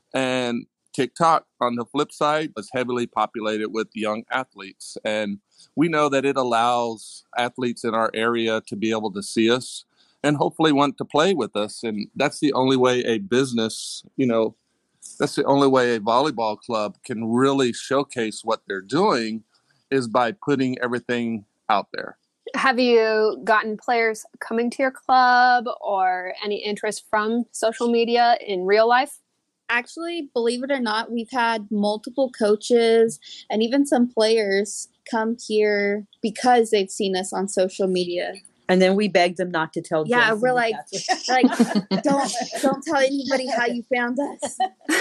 And TikTok, on the flip side, is heavily populated with young athletes. And we know that it allows athletes in our area to be able to see us and hopefully want to play with us. And that's the only way a business, you know, that's the only way a volleyball club can really showcase what they're doing, is by putting everything out there. Have you gotten players coming to your club or any interest from social media in real life? Actually, believe it or not, we've had multiple coaches and even some players come here because they've seen us on social media. And then we begged them not to tell. Yeah, Jason we're like, like don't don't tell anybody how you found us.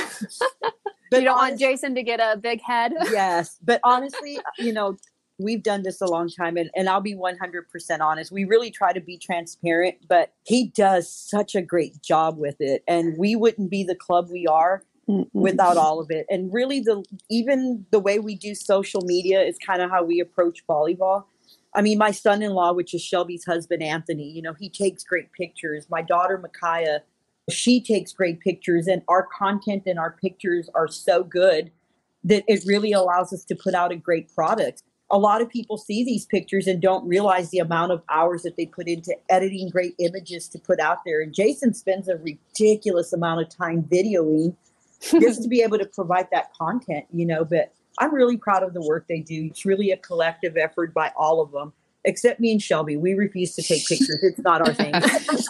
But you don't honest, want Jason to get a big head. Yes, but honestly, you know, we've done this a long time, and, and I'll be one hundred percent honest. We really try to be transparent, but he does such a great job with it, and we wouldn't be the club we are Mm-mm. without all of it. And really, the even the way we do social media is kind of how we approach volleyball. I mean, my son-in-law, which is Shelby's husband, Anthony, you know, he takes great pictures. My daughter, Micaiah, she takes great pictures, and our content and our pictures are so good that it really allows us to put out a great product. A lot of people see these pictures and don't realize the amount of hours that they put into editing great images to put out there. And Jason spends a ridiculous amount of time videoing just to be able to provide that content, you know, but I'm really proud of the work they do. It's really a collective effort by all of them, except me and Shelby. We refuse to take pictures. It's not our thing.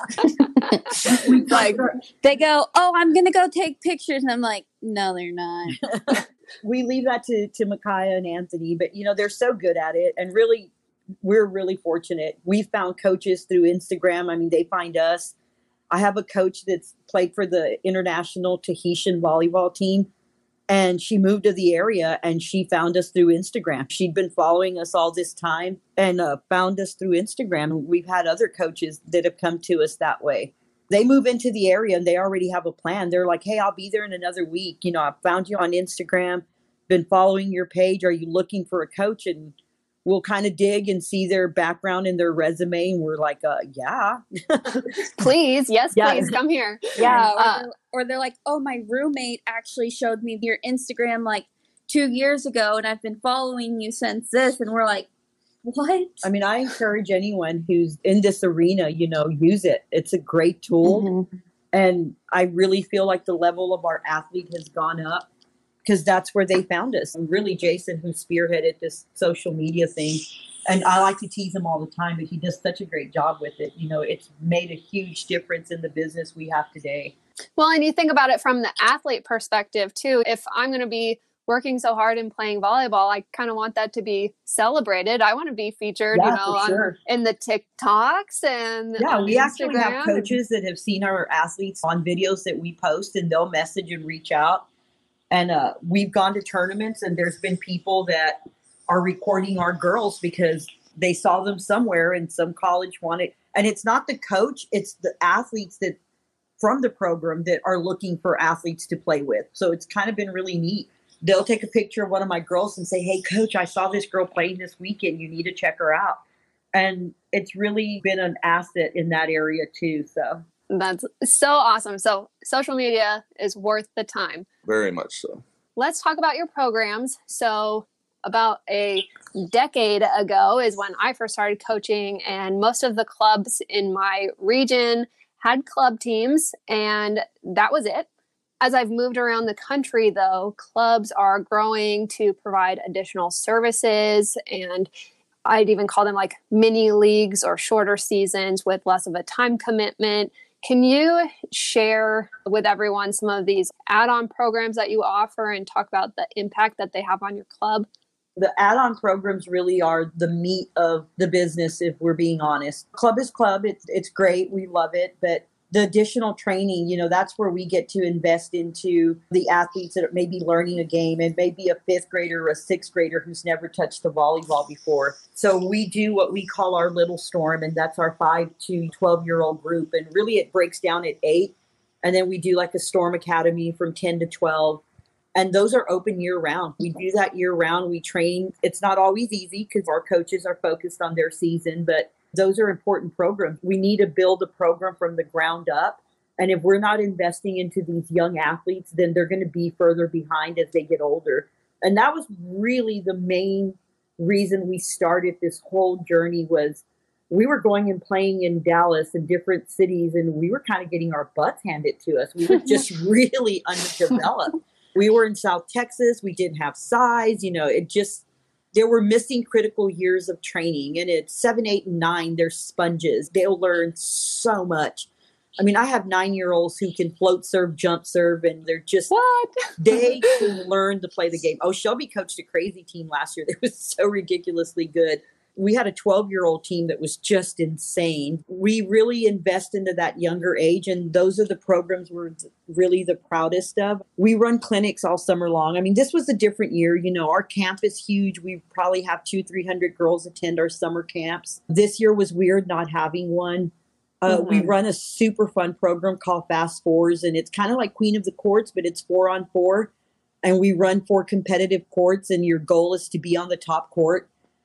Like, they go, oh, I'm going to go take pictures. And I'm like, no, they're not. We leave that to, to Micaiah and Anthony, but, you know, they're so good at it. And really, we're really fortunate. We found coaches through Instagram. I mean, they find us. I have a coach that's played for the international Tahitian volleyball team. And she moved to the area and she found us through Instagram. She'd been following us all this time and uh, found us through Instagram. We've had other coaches that have come to us that way. They move into the area and they already have a plan. They're like, hey, I'll be there in another week. You know, I found you on Instagram, been following your page. Are you looking for a coach? And we'll kind of dig and see their background and their resume. And we're like, uh, yeah. Please. Yes, Yeah. please come here. Yeah. Or, Uh, they're, or they're like, oh, my roommate actually showed me your Instagram like two years ago and I've been following you since this. And we're like, what? I mean, I encourage anyone who's in this arena, you know, use it. It's a great tool. Mm-hmm. And I really feel like the level of our athlete has gone up because that's where they found us. And really, Jason, who spearheaded this social media thing. And I like to tease him all the time, but he does such a great job with it. You know, it's made a huge difference in the business we have today. Well, and you think about it from the athlete perspective too. If I'm going to be working so hard and playing volleyball, I kind of want that to be celebrated. I want to be featured, Yeah, you know, for on, sure. in the TikToks and Yeah, on we actually have Instagram. coaches that have seen our athletes on videos that we post and they'll message and reach out. And uh, we've gone to tournaments and there's been people that are recording our girls because They saw them somewhere and some college wanted, and it's not the coach, it's the athletes that from the program that are looking for athletes to play with. So it's kind of been really neat. They'll take a picture of one of my girls and say, hey, coach, I saw this girl playing this weekend. You need to check her out. And it's really been an asset in that area too. So that's so awesome. So social media is worth the time. Very much so. Let's talk about your programs. So about a decade ago is when I first started coaching, and most of the clubs in my region had club teams, and that was it. As I've moved around the country, though, clubs are growing to provide additional services, and I'd even call them like mini leagues or shorter seasons with less of a time commitment. Can you share with everyone some of these add-on programs that you offer and talk about the impact that they have on your club? The add-on programs really are the meat of the business, if we're being honest. Club is club. It's, it's great. We love it. But the additional training, you know, that's where we get to invest into the athletes that may be learning a game. It may be a fifth grader or a sixth grader who's never touched the volleyball before. So we do what we call our Little Storm, and that's our five to twelve-year-old group. And really it breaks down at eight. And then we do like a Storm Academy from ten to twelve. And those are open year round. We do that year round. We train. It's not always easy because our coaches are focused on their season, but those are important programs. We need to build a program from the ground up. And if we're not investing into these young athletes, then they're going to be further behind as they get older. And that was really the main reason we started this whole journey. Was we were going and playing in Dallas and different cities, and we were kind of getting our butts handed to us. We were just really underdeveloped. We were in South Texas. We didn't have size. You know, it just, there were missing critical years of training. And at seven, eight, and nine, they're sponges. They'll learn so much. I mean, I have nine-year-olds who can float serve, jump serve, and they're just, what? They can learn to play the game. Oh, Shelby coached a crazy team last year. They were so ridiculously good. We had a twelve-year-old team that was just insane. We really invest into that younger age, and those are the programs we're really the proudest of. We run clinics all summer long. I mean, this was a different year. You know, our camp is huge. We probably have two, three hundred girls attend our summer camps. This year was weird not having one. Uh, mm-hmm. We run a super fun program called Fast Fours, and it's kind of like Queen of the Courts, but it's four on four. And we run four competitive courts, and your goal is to be on the top court.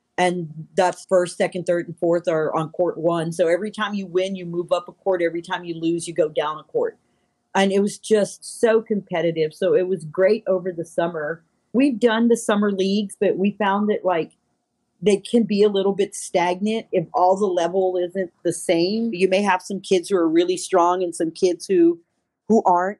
And that's first, second, third, and fourth are on court one. So every time you win, you move up a court. Every time you lose, you go down a court. And it was just so competitive. So it was great over the summer. We've done the summer leagues, but we found that like they can be a little bit stagnant if all the level isn't the same. You may have some kids who are really strong and some kids who who aren't.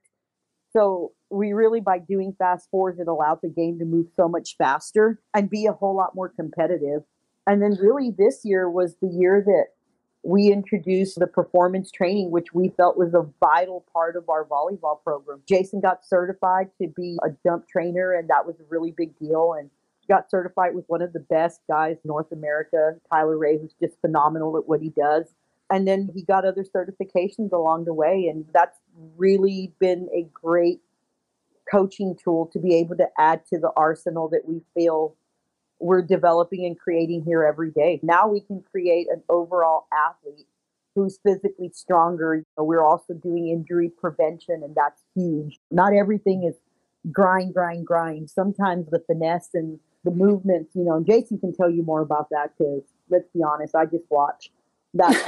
So we really, by doing Fast Fours, it allowed the game to move so much faster and be a whole lot more competitive. And then really this year was the year that we introduced the performance training, which we felt was a vital part of our volleyball program. Jason got certified to be a jump trainer, and that was a really big deal. And got certified with one of the best guys in North America, Tyler Ray, who's just phenomenal at what he does. And then he got other certifications along the way. And that's really been a great coaching tool to be able to add to the arsenal that we feel we're developing and creating here every day. Now we can create an overall athlete who's physically stronger. You know, we're also doing injury prevention, and that's huge. Not everything is grind, grind, grind. Sometimes the finesse and the movements, you know, and Jason can tell you more about that because, let's be honest, I just watch that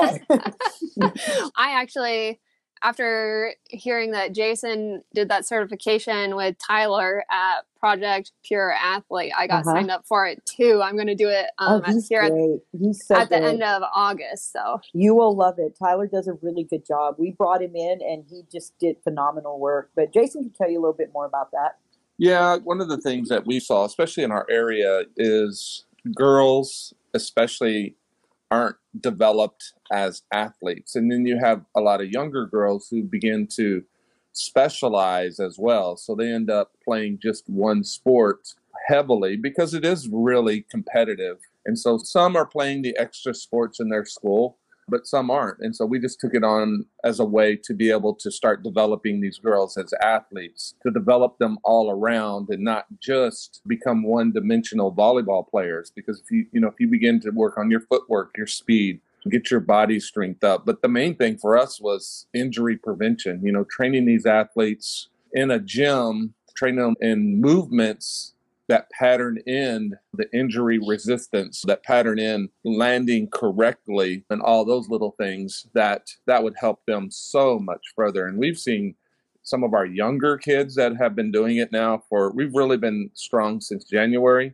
part. I actually, after hearing that Jason did that certification with Tyler at Project Pure Athlete, I got uh-huh. signed up for it too. I'm going to do it um, oh, he's here great. at, he's so at the good. end of August. So you will love it. Tyler does a really good job. We brought him in and he just did phenomenal work. But Jason can tell you a little bit more about that. Yeah, one of the things that we saw, especially in our area, is girls especially aren't developed as athletes. And then you have a lot of younger girls who begin to specialize as well. So they end up playing just one sport heavily because it is really competitive. And so some are playing the extra sports in their school, but some aren't. And so we just took it on as a way to be able to start developing these girls as athletes, to develop them all around and not just become one-dimensional volleyball players. Because if you, you know, if you begin to work on your footwork, your speed, get your body strength up. But the main thing for us was injury prevention, you know, training these athletes in a gym, training them in movements that pattern in the injury resistance, that pattern in landing correctly, and all those little things that that would help them so much further. And we've seen some of our younger kids that have been doing it now for, we've really been strong since January.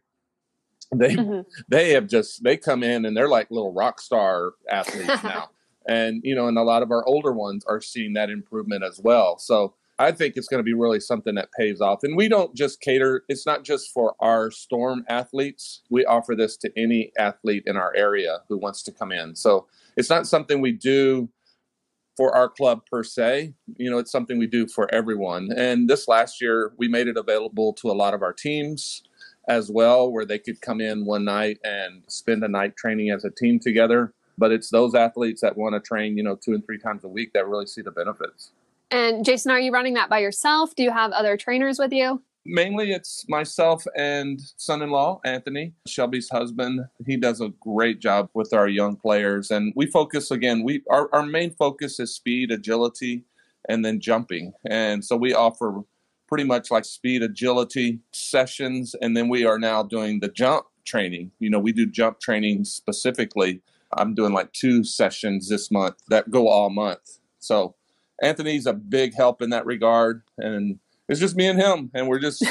They mm-hmm. they have just, they come in and they're like little rock star athletes now. And, you know, and a lot of our older ones are seeing that improvement as well. So I think it's going to be really something that pays off. And we don't just cater, it's not just for our Storm athletes. We offer this to any athlete in our area who wants to come in. So it's not something we do for our club per se. You know, it's something we do for everyone. And this last year, we made it available to a lot of our teams as well, where they could come in one night and spend a night training as a team together. But it's those athletes that want to train, you know, two and three times a week that really see the benefits. And Jason, are you running that by yourself? Do you have other trainers with you? Mainly it's myself and son-in-law, Anthony, Shelby's husband. He does a great job with our young players. And we focus, again, we our, our main focus is speed, agility, and then jumping. And so we offer pretty much like speed, agility sessions. And then we are now doing the jump training. You know, we do jump training specifically. I'm doing like two sessions this month that go all month. So Anthony's a big help in that regard, and it's just me and him, and we're just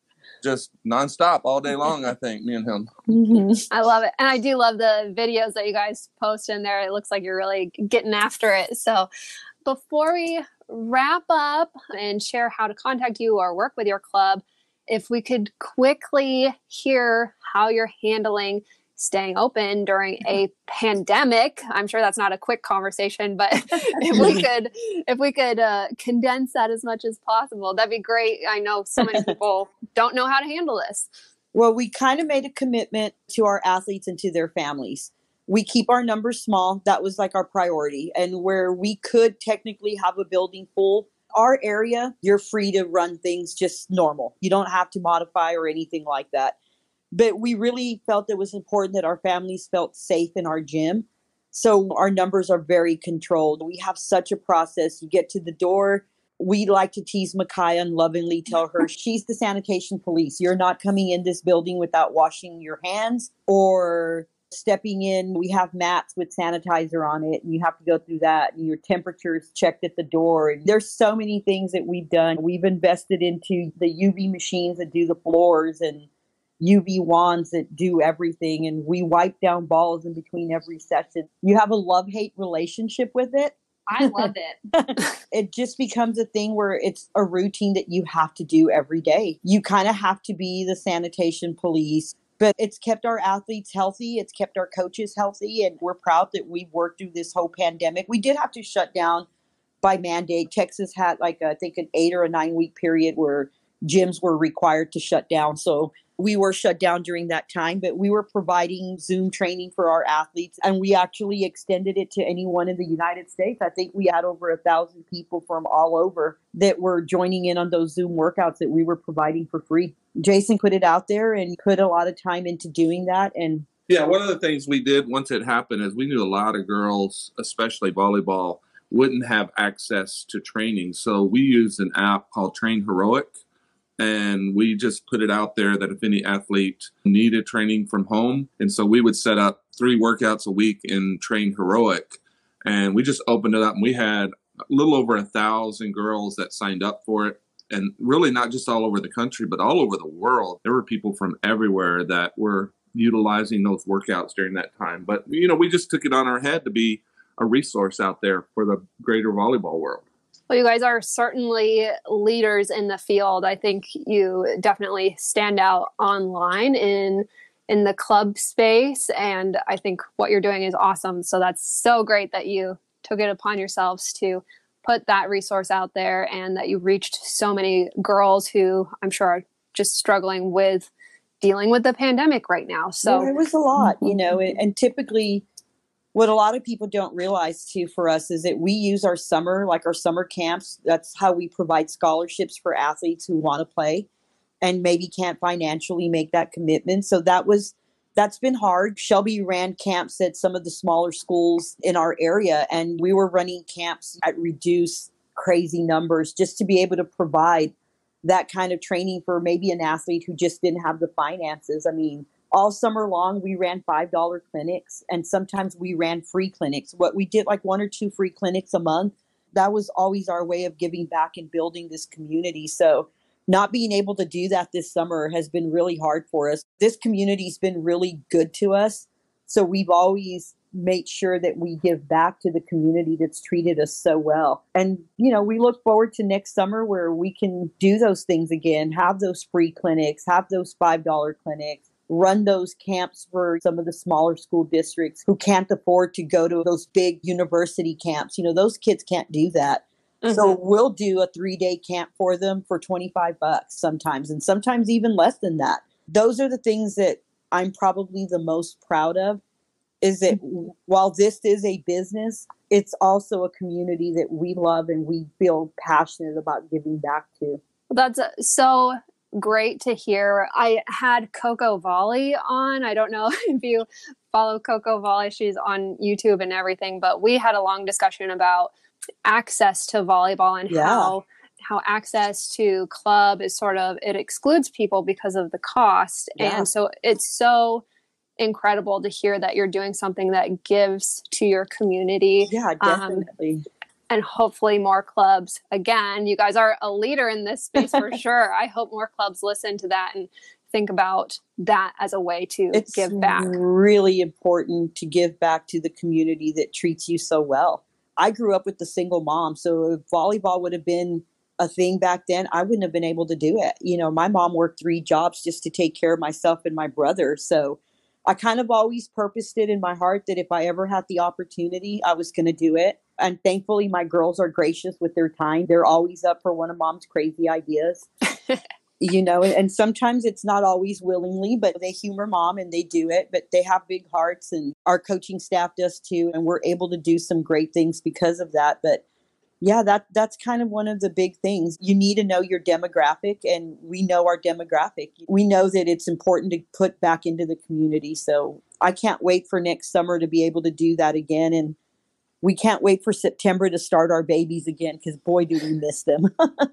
just nonstop all day long. I think me and him. Mm-hmm. I love it, and I do love the videos that you guys post in there. It looks like you're really getting after it. So, before we wrap up and share how to contact you or work with your club, if we could quickly hear how you're handling staying open during a pandemic. I'm sure that's not a quick conversation, but if we could, if we could uh, condense that as much as possible, that'd be great. I know so many people don't know how to handle this. Well, we kind of made a commitment to our athletes and to their families. We keep our numbers small. That was like our priority. And where we could technically have a building full, our area, you're free to run things just normal. You don't have to modify or anything like that. But we really felt it was important that our families felt safe in our gym. So our numbers are very controlled. We have such a process. You get to the door. We like to tease Micaiah and lovingly tell her she's the sanitation police. You're not coming in this building without washing your hands or stepping in. We have mats with sanitizer on it, and you have to go through that. And your temperature is checked at the door. And there's so many things that we've done. We've invested into the U V machines that do the floors and U V wands that do everything, and we wipe down balls in between every session. You have a love-hate relationship with it. I love it. It just becomes a thing where it's a routine that you have to do every day. You kind of have to be the sanitation police, but it's kept our athletes healthy. It's kept our coaches healthy, and we're proud that we've worked through this whole pandemic. We did have to shut down by mandate. Texas had like, I think, an eight or a nine week period where gyms were required to shut down. So we were shut down during that time, but we were providing Zoom training for our athletes, and we actually extended it to anyone in the United States. I think we had over a thousand people from all over that were joining in on those Zoom workouts that we were providing for free. Jason put it out there and put a lot of time into doing that. And yeah, one of the things we did once it happened is we knew a lot of girls, especially volleyball, wouldn't have access to training. So we used an app called Train Heroic. And we just put it out there that if any athlete needed training from home, and so we would set up three workouts a week in Train Heroic. And we just opened it up, and we had a little over a thousand girls that signed up for it. And really not just all over the country, but all over the world. There were people from everywhere that were utilizing those workouts during that time. But, you know, we just took it on our head to be a resource out there for the greater volleyball world. Well, you guys are certainly leaders in the field. I think you definitely stand out online in in the club space, and I think what you're doing is awesome. So that's so great that you took it upon yourselves to put that resource out there, and that you reached so many girls who I'm sure are just struggling with dealing with the pandemic right now. So well, it was a lot, you know, and typically What a lot of people don't realize too for us is that we use our summer, like our summer camps. That's how we provide scholarships for athletes who want to play and maybe can't financially make that commitment. So that was, that's been hard. Shelby ran camps at some of the smaller schools in our area, and we were running camps at reduced crazy numbers just to be able to provide that kind of training for maybe an athlete who just didn't have the finances. I mean, all summer long, we ran five dollar clinics, and sometimes we ran free clinics. What we did, like one or two free clinics a month, that was always our way of giving back and building this community. So not being able to do that this summer has been really hard for us. This community's been really good to us. So we've always made sure that we give back to the community that's treated us so well. And, you know, we look forward to next summer where we can do those things again, have those free clinics, have those five dollar clinics, run those camps for some of the smaller school districts who can't afford to go to those big university camps. You know, those kids can't do that. Mm-hmm. So we'll do a three-day camp for them for twenty-five bucks sometimes, and sometimes even less than that. Those are the things that I'm probably the most proud of, is that while this is a business, it's also a community that we love and we feel passionate about giving back to. That's so great to hear. I had Coco Volley on. I don't know if you follow Coco Volley. She's on YouTube and everything, but we had a long discussion about access to volleyball and yeah. how how access to club is sort of, it excludes people because of the cost. Yeah. And so it's so incredible to hear that you're doing something that gives to your community. Yeah, definitely. Um, and hopefully more clubs. Again, you guys are a leader in this space for sure. I hope more clubs listen to that and think about that as a way to it's give back. It's really important to give back to the community that treats you so well. I grew up with a single mom, so if volleyball would have been a thing back then, I wouldn't have been able to do it. You know, my mom worked three jobs just to take care of myself and my brother. So I kind of always purposed it in my heart that if I ever had the opportunity, I was going to do it. And thankfully, my girls are gracious with their time. They're always up for one of mom's crazy ideas. You know, and sometimes it's not always willingly, but they humor mom and they do it. But they have big hearts, and our coaching staff does too. And we're able to do some great things because of that. But yeah, that that's kind of one of the big things. You need to know your demographic, and we know our demographic. We know that it's important to put back into the community. So I can't wait for next summer to be able to do that again. And we can't wait for September to start our babies again, because boy, do we miss them.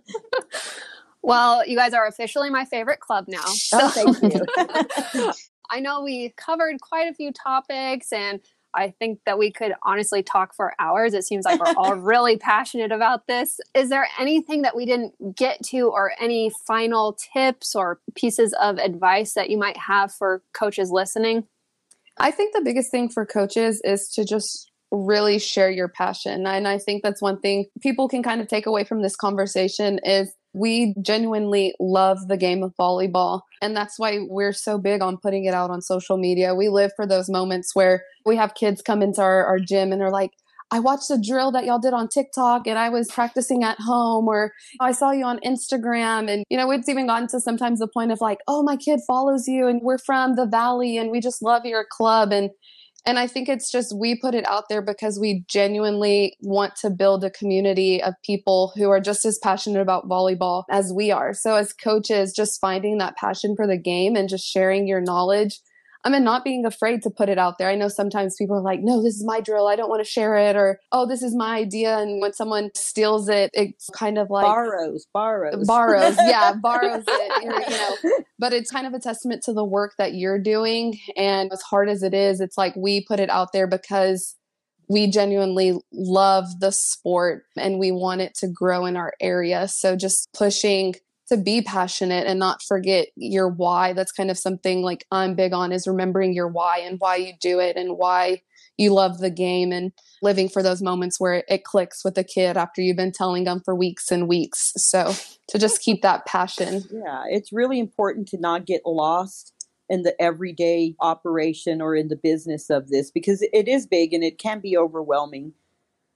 Well, you guys are officially my favorite club now. So. Oh, thank you. I know we covered quite a few topics, and I think that we could honestly talk for hours. It seems like we're all really passionate about this. Is there anything that we didn't get to, or any final tips or pieces of advice that you might have for coaches listening? I think the biggest thing for coaches is to just really share your passion. And I think that's one thing people can kind of take away from this conversation is we genuinely love the game of volleyball. And that's why we're so big on putting it out on social media. We live for those moments where we have kids come into our, our gym and they're like, I watched a drill that y'all did on TikTok and I was practicing at home, or I saw you on Instagram. And, you know, it's even gotten to sometimes the point of like, oh, my kid follows you and we're from the Valley and we just love your club. And And I think it's just, we put it out there because we genuinely want to build a community of people who are just as passionate about volleyball as we are. So as coaches, just finding that passion for the game and just sharing your knowledge. I mean, not being afraid to put it out there. I know sometimes people are like, no, this is my drill. I don't want to share it. Or, oh, this is my idea. And when someone steals it, it's kind of like borrows, borrows, borrows. Yeah, borrows it. You know, but it's kind of a testament to the work that you're doing. And as hard as it is, it's like we put it out there because we genuinely love the sport and we want it to grow in our area. So just pushing to be passionate and not forget your why. That's kind of something like I'm big on, is remembering your why and why you do it and why you love the game, and living for those moments where it clicks with a kid after you've been telling them for weeks and weeks. So to just keep that passion. Yeah, it's really important to not get lost in the everyday operation or in the business of this, because it is big and it can be overwhelming.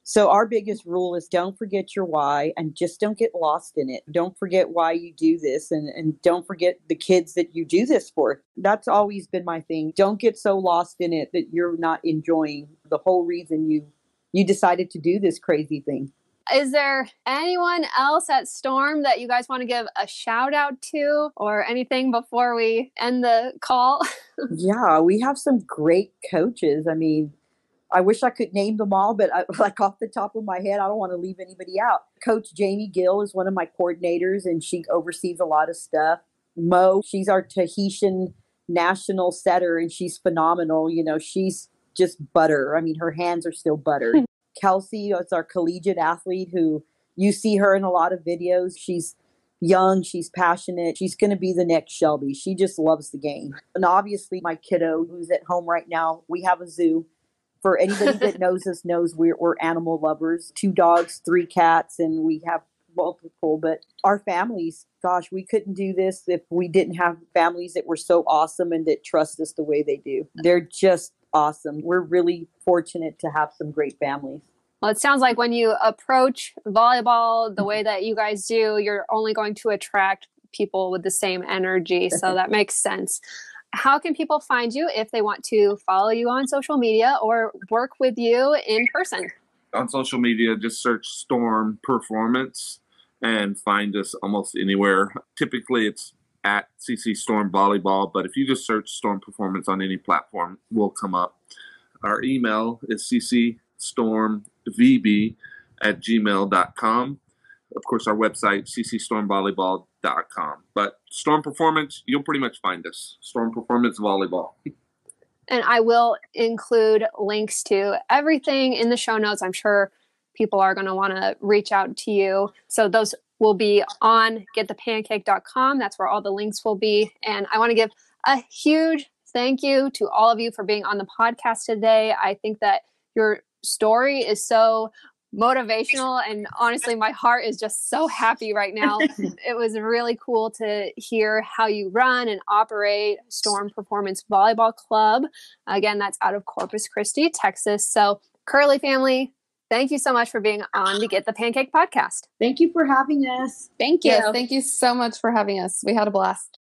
So our biggest rule is don't forget your why and just don't get lost in it. Don't forget why you do this and, and don't forget the kids that you do this for. That's always been my thing. Don't get so lost in it that you're not enjoying the whole reason you you decided to do this crazy thing. Is there anyone else at Storm that you guys want to give a shout out to or anything before we end the call? Yeah, we have some great coaches. I mean, I wish I could name them all, but I, like off the top of my head, I don't want to leave anybody out. Coach Jamie Gill is one of my coordinators, and she oversees a lot of stuff. Mo, she's our Tahitian national setter, and she's phenomenal. You know, she's just butter. I mean, her hands are still butter. Kelsey is our collegiate athlete who you see her in a lot of videos. She's young, she's passionate. She's going to be the next Shelby. She just loves the game. And obviously, my kiddo who's at home right now, we have a zoo. For anybody that knows us knows we're, we're animal lovers, two dogs, three cats, and we have multiple. But our families, gosh, we couldn't do this if we didn't have families that were so awesome and that trust us the way they do. They're just awesome. We're really fortunate to have some great families. Well, it sounds like when you approach volleyball the way that you guys do, you're only going to attract people with the same energy. So that makes sense. How can people find you if they want to follow you on social media or work with you in person? On social media, just search Storm Performance and find us almost anywhere. Typically, it's at C C Storm Volleyball, but if you just search Storm Performance on any platform, we'll come up. Our email is c c storm v b at gmail dot com. Of course, our website, c c storm volleyball dot com. But Storm Performance, you'll pretty much find us. Storm Performance Volleyball. And I will include links to everything in the show notes. I'm sure people are going to want to reach out to you. So those will be on get the pancake dot com. That's where all the links will be. And I want to give a huge thank you to all of you for being on the podcast today. I think that your story is so motivational, and honestly, my heart is just so happy right now. It was really cool to hear how you run and operate Storm Performance Volleyball Club. Again, that's out of Corpus Christi, Texas. So Curly family, thank you so much for being on the Get the Pancake podcast. Thank you for having us. Thank you. Yes, thank you so much for having us. We had a blast.